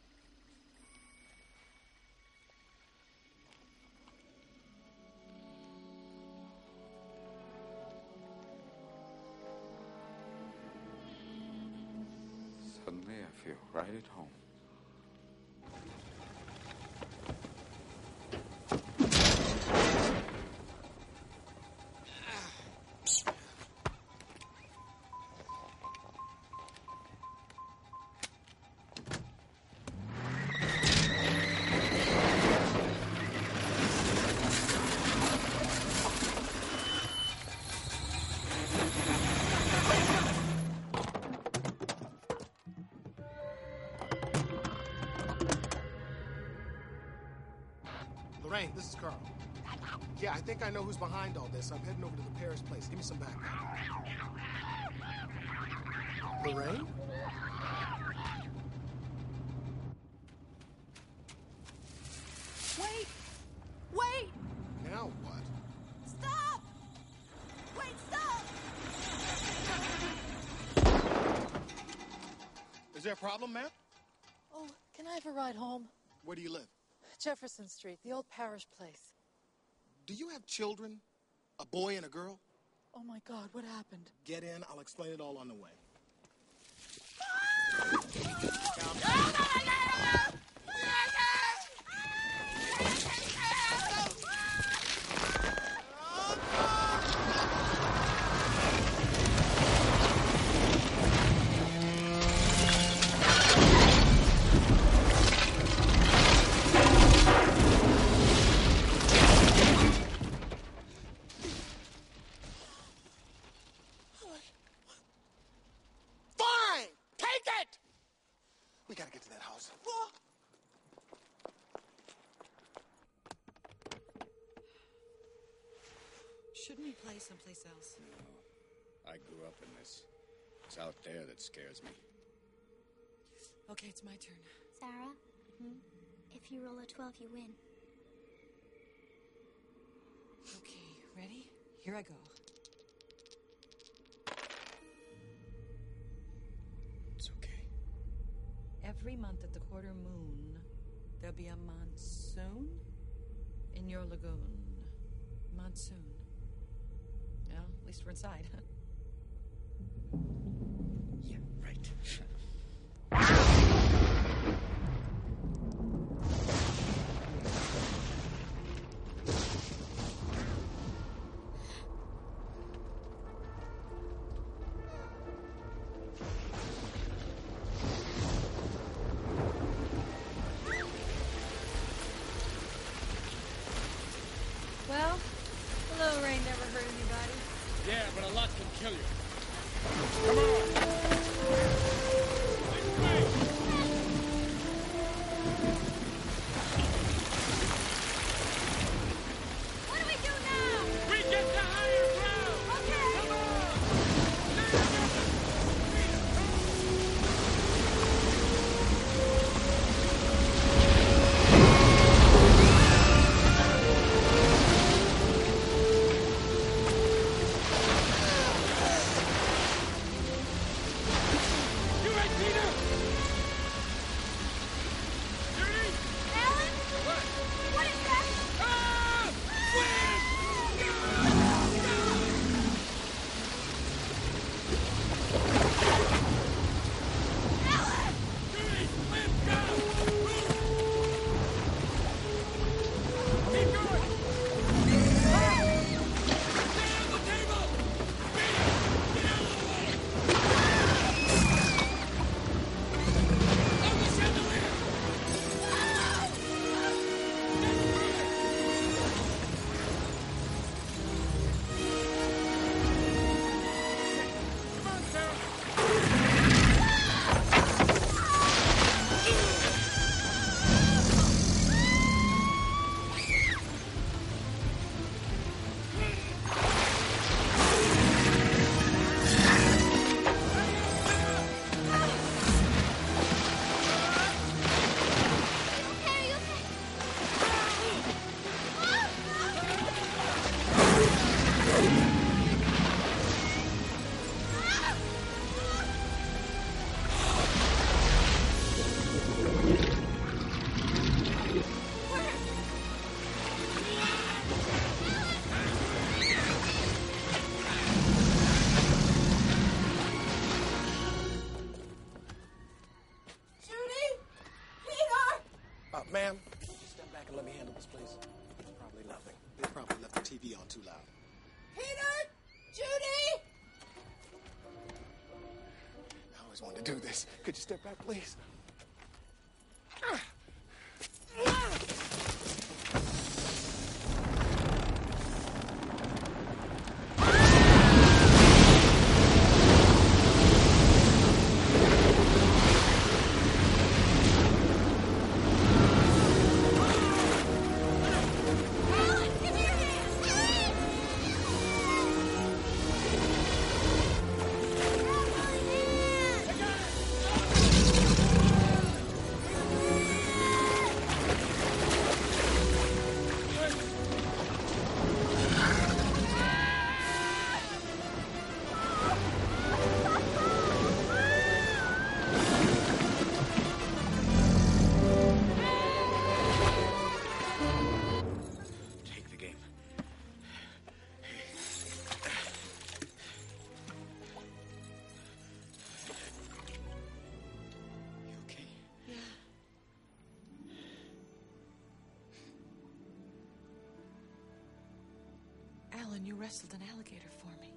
Suddenly, I feel right at home. Lorraine, this is Carl. Yeah, I think I know who's behind all this. I'm heading over to the Paris place. Give me some background. Lorraine? Wait! Wait! Now what? Stop! Wait, stop! Is there a problem, ma'am? Oh, can I have a ride home? Where do you live? Jefferson Street, the old parish place. Do you have children? A boy and a girl? Oh my God, what happened? Get in. I'll explain it all on the way. Shouldn't we play someplace else? No. I grew up in this. It's out there that scares me. Okay, it's my turn. Sarah, if you roll a 12, you win. Okay, ready? Here I go. It's okay. Every month at the quarter moon, there'll be a monsoon in your lagoon. Monsoon. Well, at least we're inside. Yeah, right. Well, hello, rain never hurt anybody. Yeah, but a lot can kill you. Come on! What do we do now? We get to higher ground! Okay! Come on! You right, Peter? Judy? Alan? What? What is that? Ah! Judy, swim, go! Keep going! Ah! Stay on the table! Peter, get out of the way! On the chandelier! Come on, Sarah! Okay, are you okay? Judy? Peter? Ma'am, could you step back and let me handle this, please? It's probably nothing. They probably left the TV on too loud. Peter? Judy? I always wanted to do this. Could you step back, please? Alan, give me your hand! Take the game. You okay? Yeah. Alan, you wrestled an alligator for me.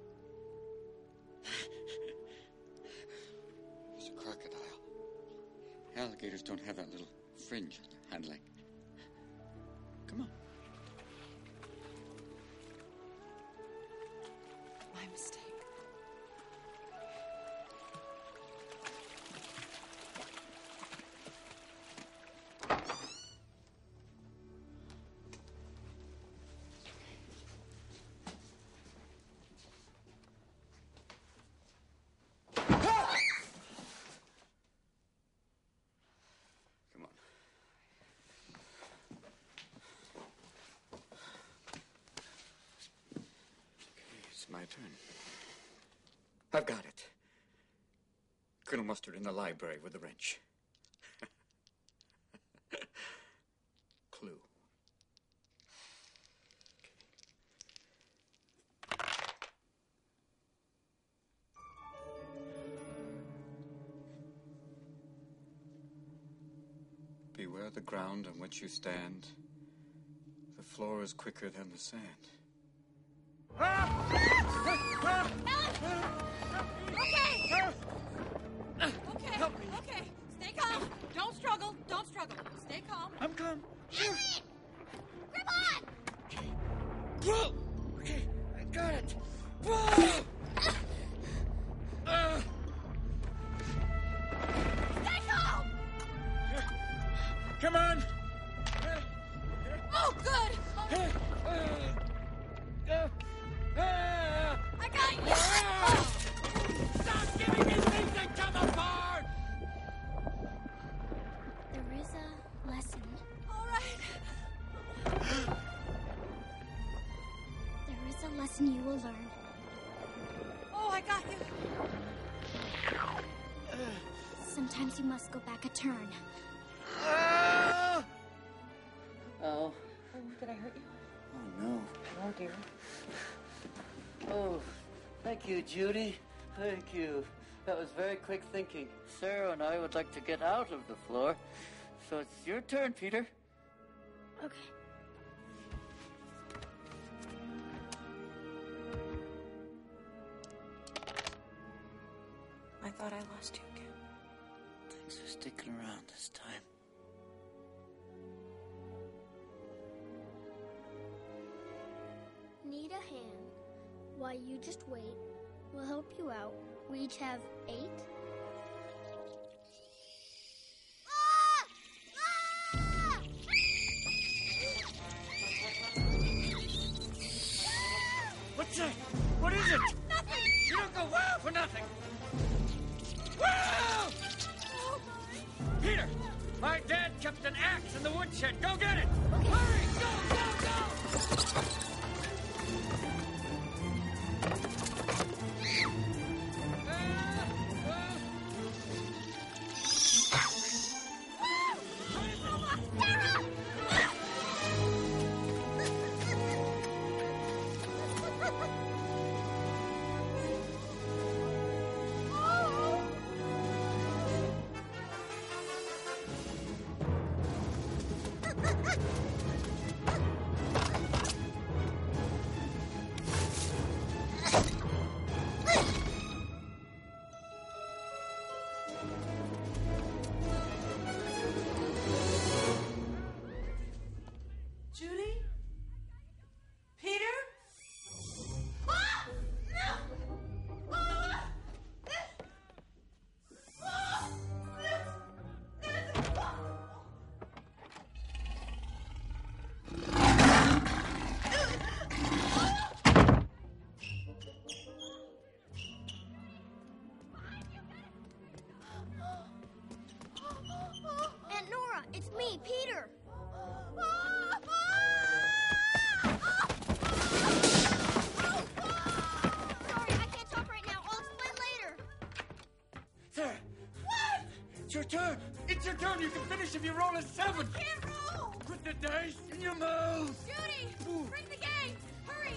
It's a crocodile. Alligators don't have that little fringe on their hind leg. Come on. My mistake. It's my turn. I've got it. Colonel Mustard in the library with the wrench. Clue. Beware the ground on which you stand. The floor is quicker than the sand. Okay. Stay calm. Don't struggle. Stay calm. I'm calm. Elliot! Grip on! Whoa! Okay, I got it. Whoa! Stay calm! Come on! Oh, good! I got you! Stop giving me things that come apart! There is a lesson. All right. There is a lesson you will learn. Oh, I got you. Sometimes you must go back a turn. Oh. Did I hurt you? Oh, no. Oh, dear. Oh, thank you, Judy. Thank you. That was very quick thinking. Sarah and I would like to get out of the floor. So it's your turn, Peter. Okay. I thought I lost you again. Thanks for sticking around this time. Need a hand? Why, you just wait. We'll help you out. We each have 8. What's that? What is it? Nothing! You don't go wow for nothing! Wow! Oh, Peter! My dad kept an axe in the woodshed. Go get it! Okay. Hurry! Go! Judy? Peter? Aunt Nora, it's me, Peter. Sorry, I can't talk right now. I'll explain later. Sarah! What? It's your turn! It's your turn! You can finish if you roll a 7! I can't roll! Put the dice in your mouth! Judy, bring the game! Hurry!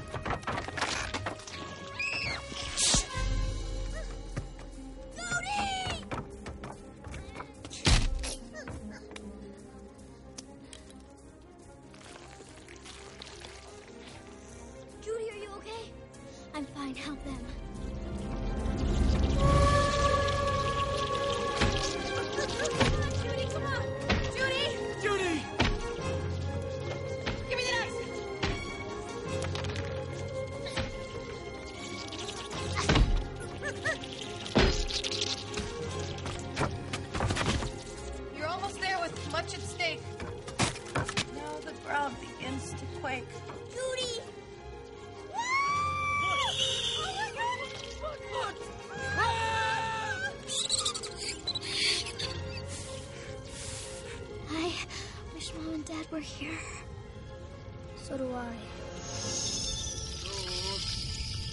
Judy! Judy, are you okay? I'm fine. Help them. Judy, come on! Judy! Judy! Give me the dice! You're almost there with much at stake. Now the ground begins to quake. Judy! Oh my God! I wish Mom and Dad were here. So do I.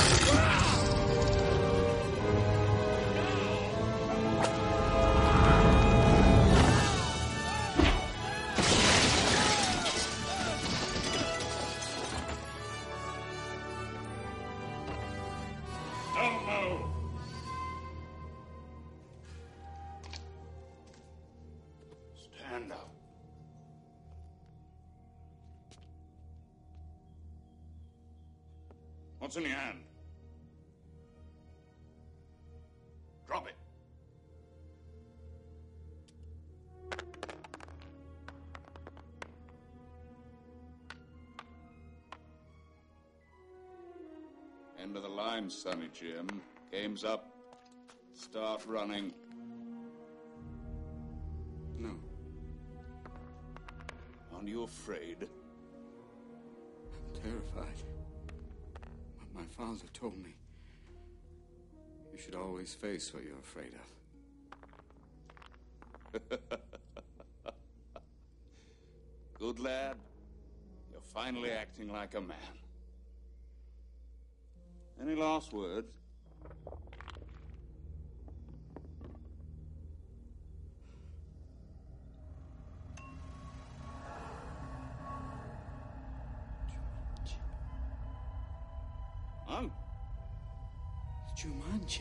Don't move! Stand up. What's in your hand? Drop it. End of the line, Sonny Jim. Game's up. Start running. No. Aren't you afraid? I'm terrified. But my father told me you should always face what you're afraid of. Good lad. You're finally acting like a man. Any last words? Huh? Jumanji.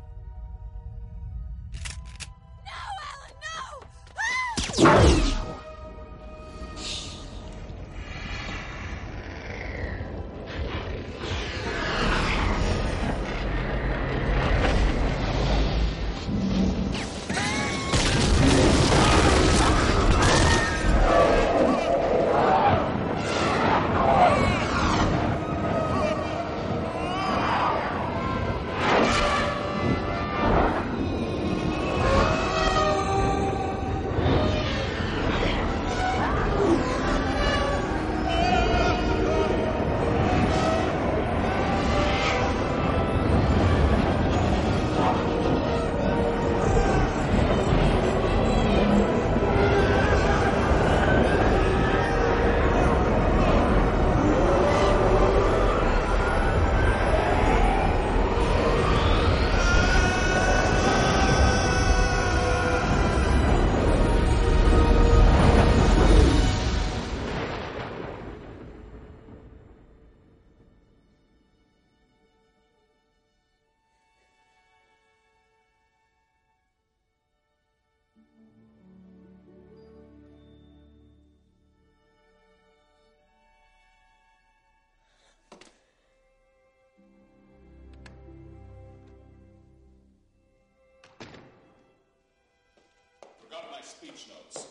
Forgot my speech notes.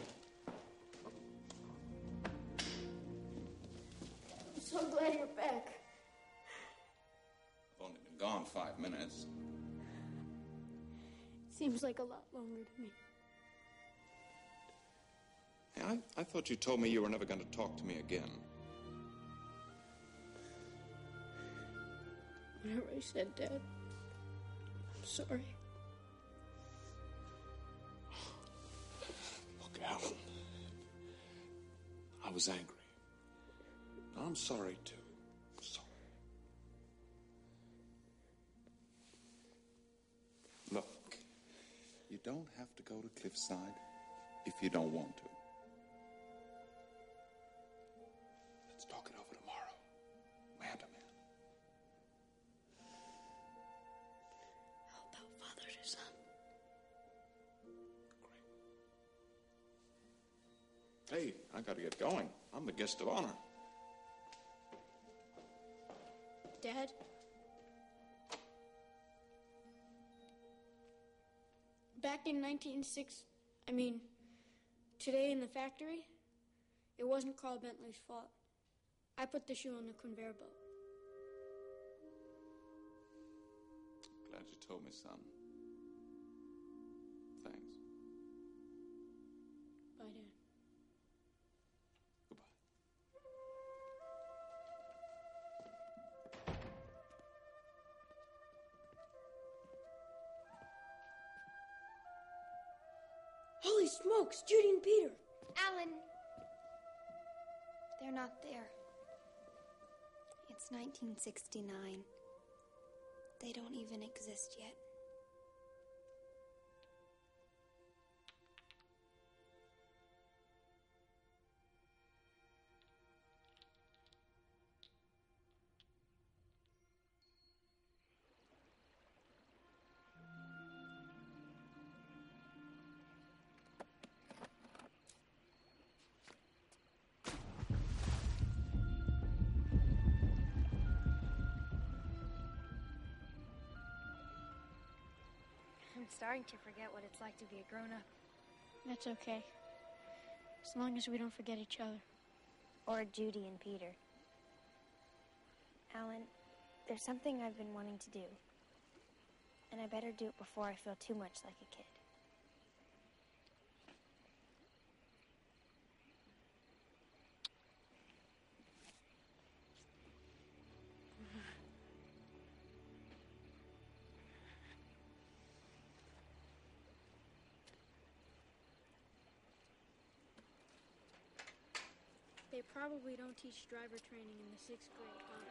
I'm so glad you're back. I've only been gone 5 minutes. Seems like a lot longer to me. Hey, I thought you told me you were never going to talk to me again. Whatever I said, Dad, I'm sorry. Look, Alan, I was angry. I'm sorry, too. Sorry. Look, you don't have to go to Cliffside if you don't want to. Let's talk it over tomorrow, man to man. How about father to son? Hey, I gotta get going. I'm the guest of honor. Dad? Back in 1906, today in the factory, it wasn't Carl Bentley's fault. I put the shoe on the conveyor belt. Glad you told me, son. Thanks. Bye, Dad. Holy smokes, Judy and Peter. Alan. They're not there. It's 1969. they don't even exist yet. I'm starting to forget what it's like to be a grown-up. That's okay. As long as we don't forget each other. Or Judy and Peter. Alan, there's something I've been wanting to do. And I better do it before I feel too much like a kid. They probably don't teach driver training in the 6th grade, huh?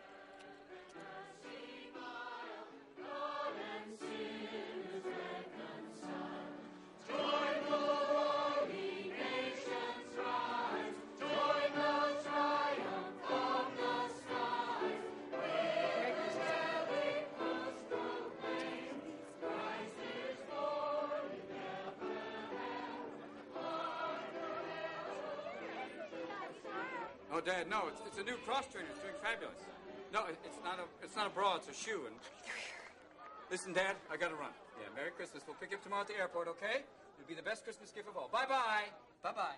Oh, Dad, no, it's a new cross trainer. It's doing fabulous. No, it's not a bra. It's a shoe. And listen, Dad, I gotta run. Yeah, Merry Christmas. We'll pick you up tomorrow at the airport, okay? It'll be the best Christmas gift of all. Bye bye. Bye bye.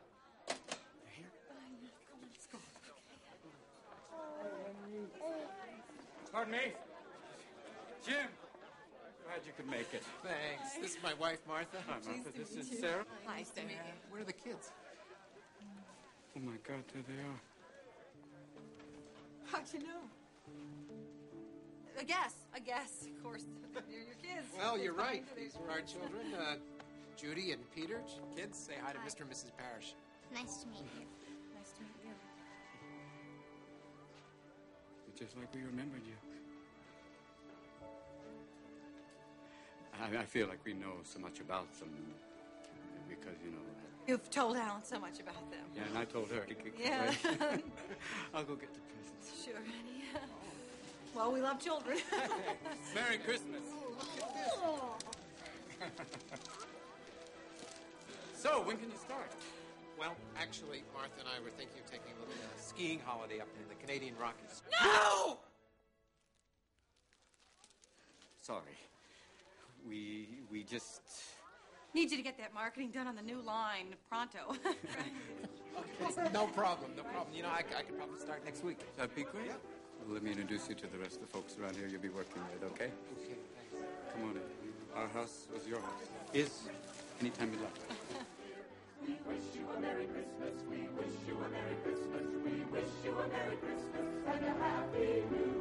Pardon me, Jim. Glad you could make it. Thanks. This is my wife, Martha. Hi, Martha. This is Sarah. Nice to meet you. Where are the kids? Oh my God, there they are. How'd you know? A guess, of course. They're your kids. Well, you're right. These are our children, Judy and Peter. Kids, say hi to Mr. and Mrs. Parrish. Nice to meet you. Nice to meet you. You're just like we remembered you. I feel like we know so much about them because, you know... You've told Alan so much about them. Yeah, and I told her. Yeah. I'll go get the presents. Sure, honey. Well, we love children. Merry Christmas. So, when can you start? Well, actually, Martha and I were thinking of taking a little skiing holiday up in the Canadian Rockies. No! Sorry. We just... Need you to get that marketing done on the new line pronto. No problem, no problem. You know, I could probably start next week. That'd be great. Yeah. Well, let me introduce you to the rest of the folks around here you'll be working with, okay? Okay, thanks. Come on in. Our house was your house. Is anytime you like. We wish you a Merry Christmas. We wish you a Merry Christmas. We wish you a Merry Christmas and a Happy New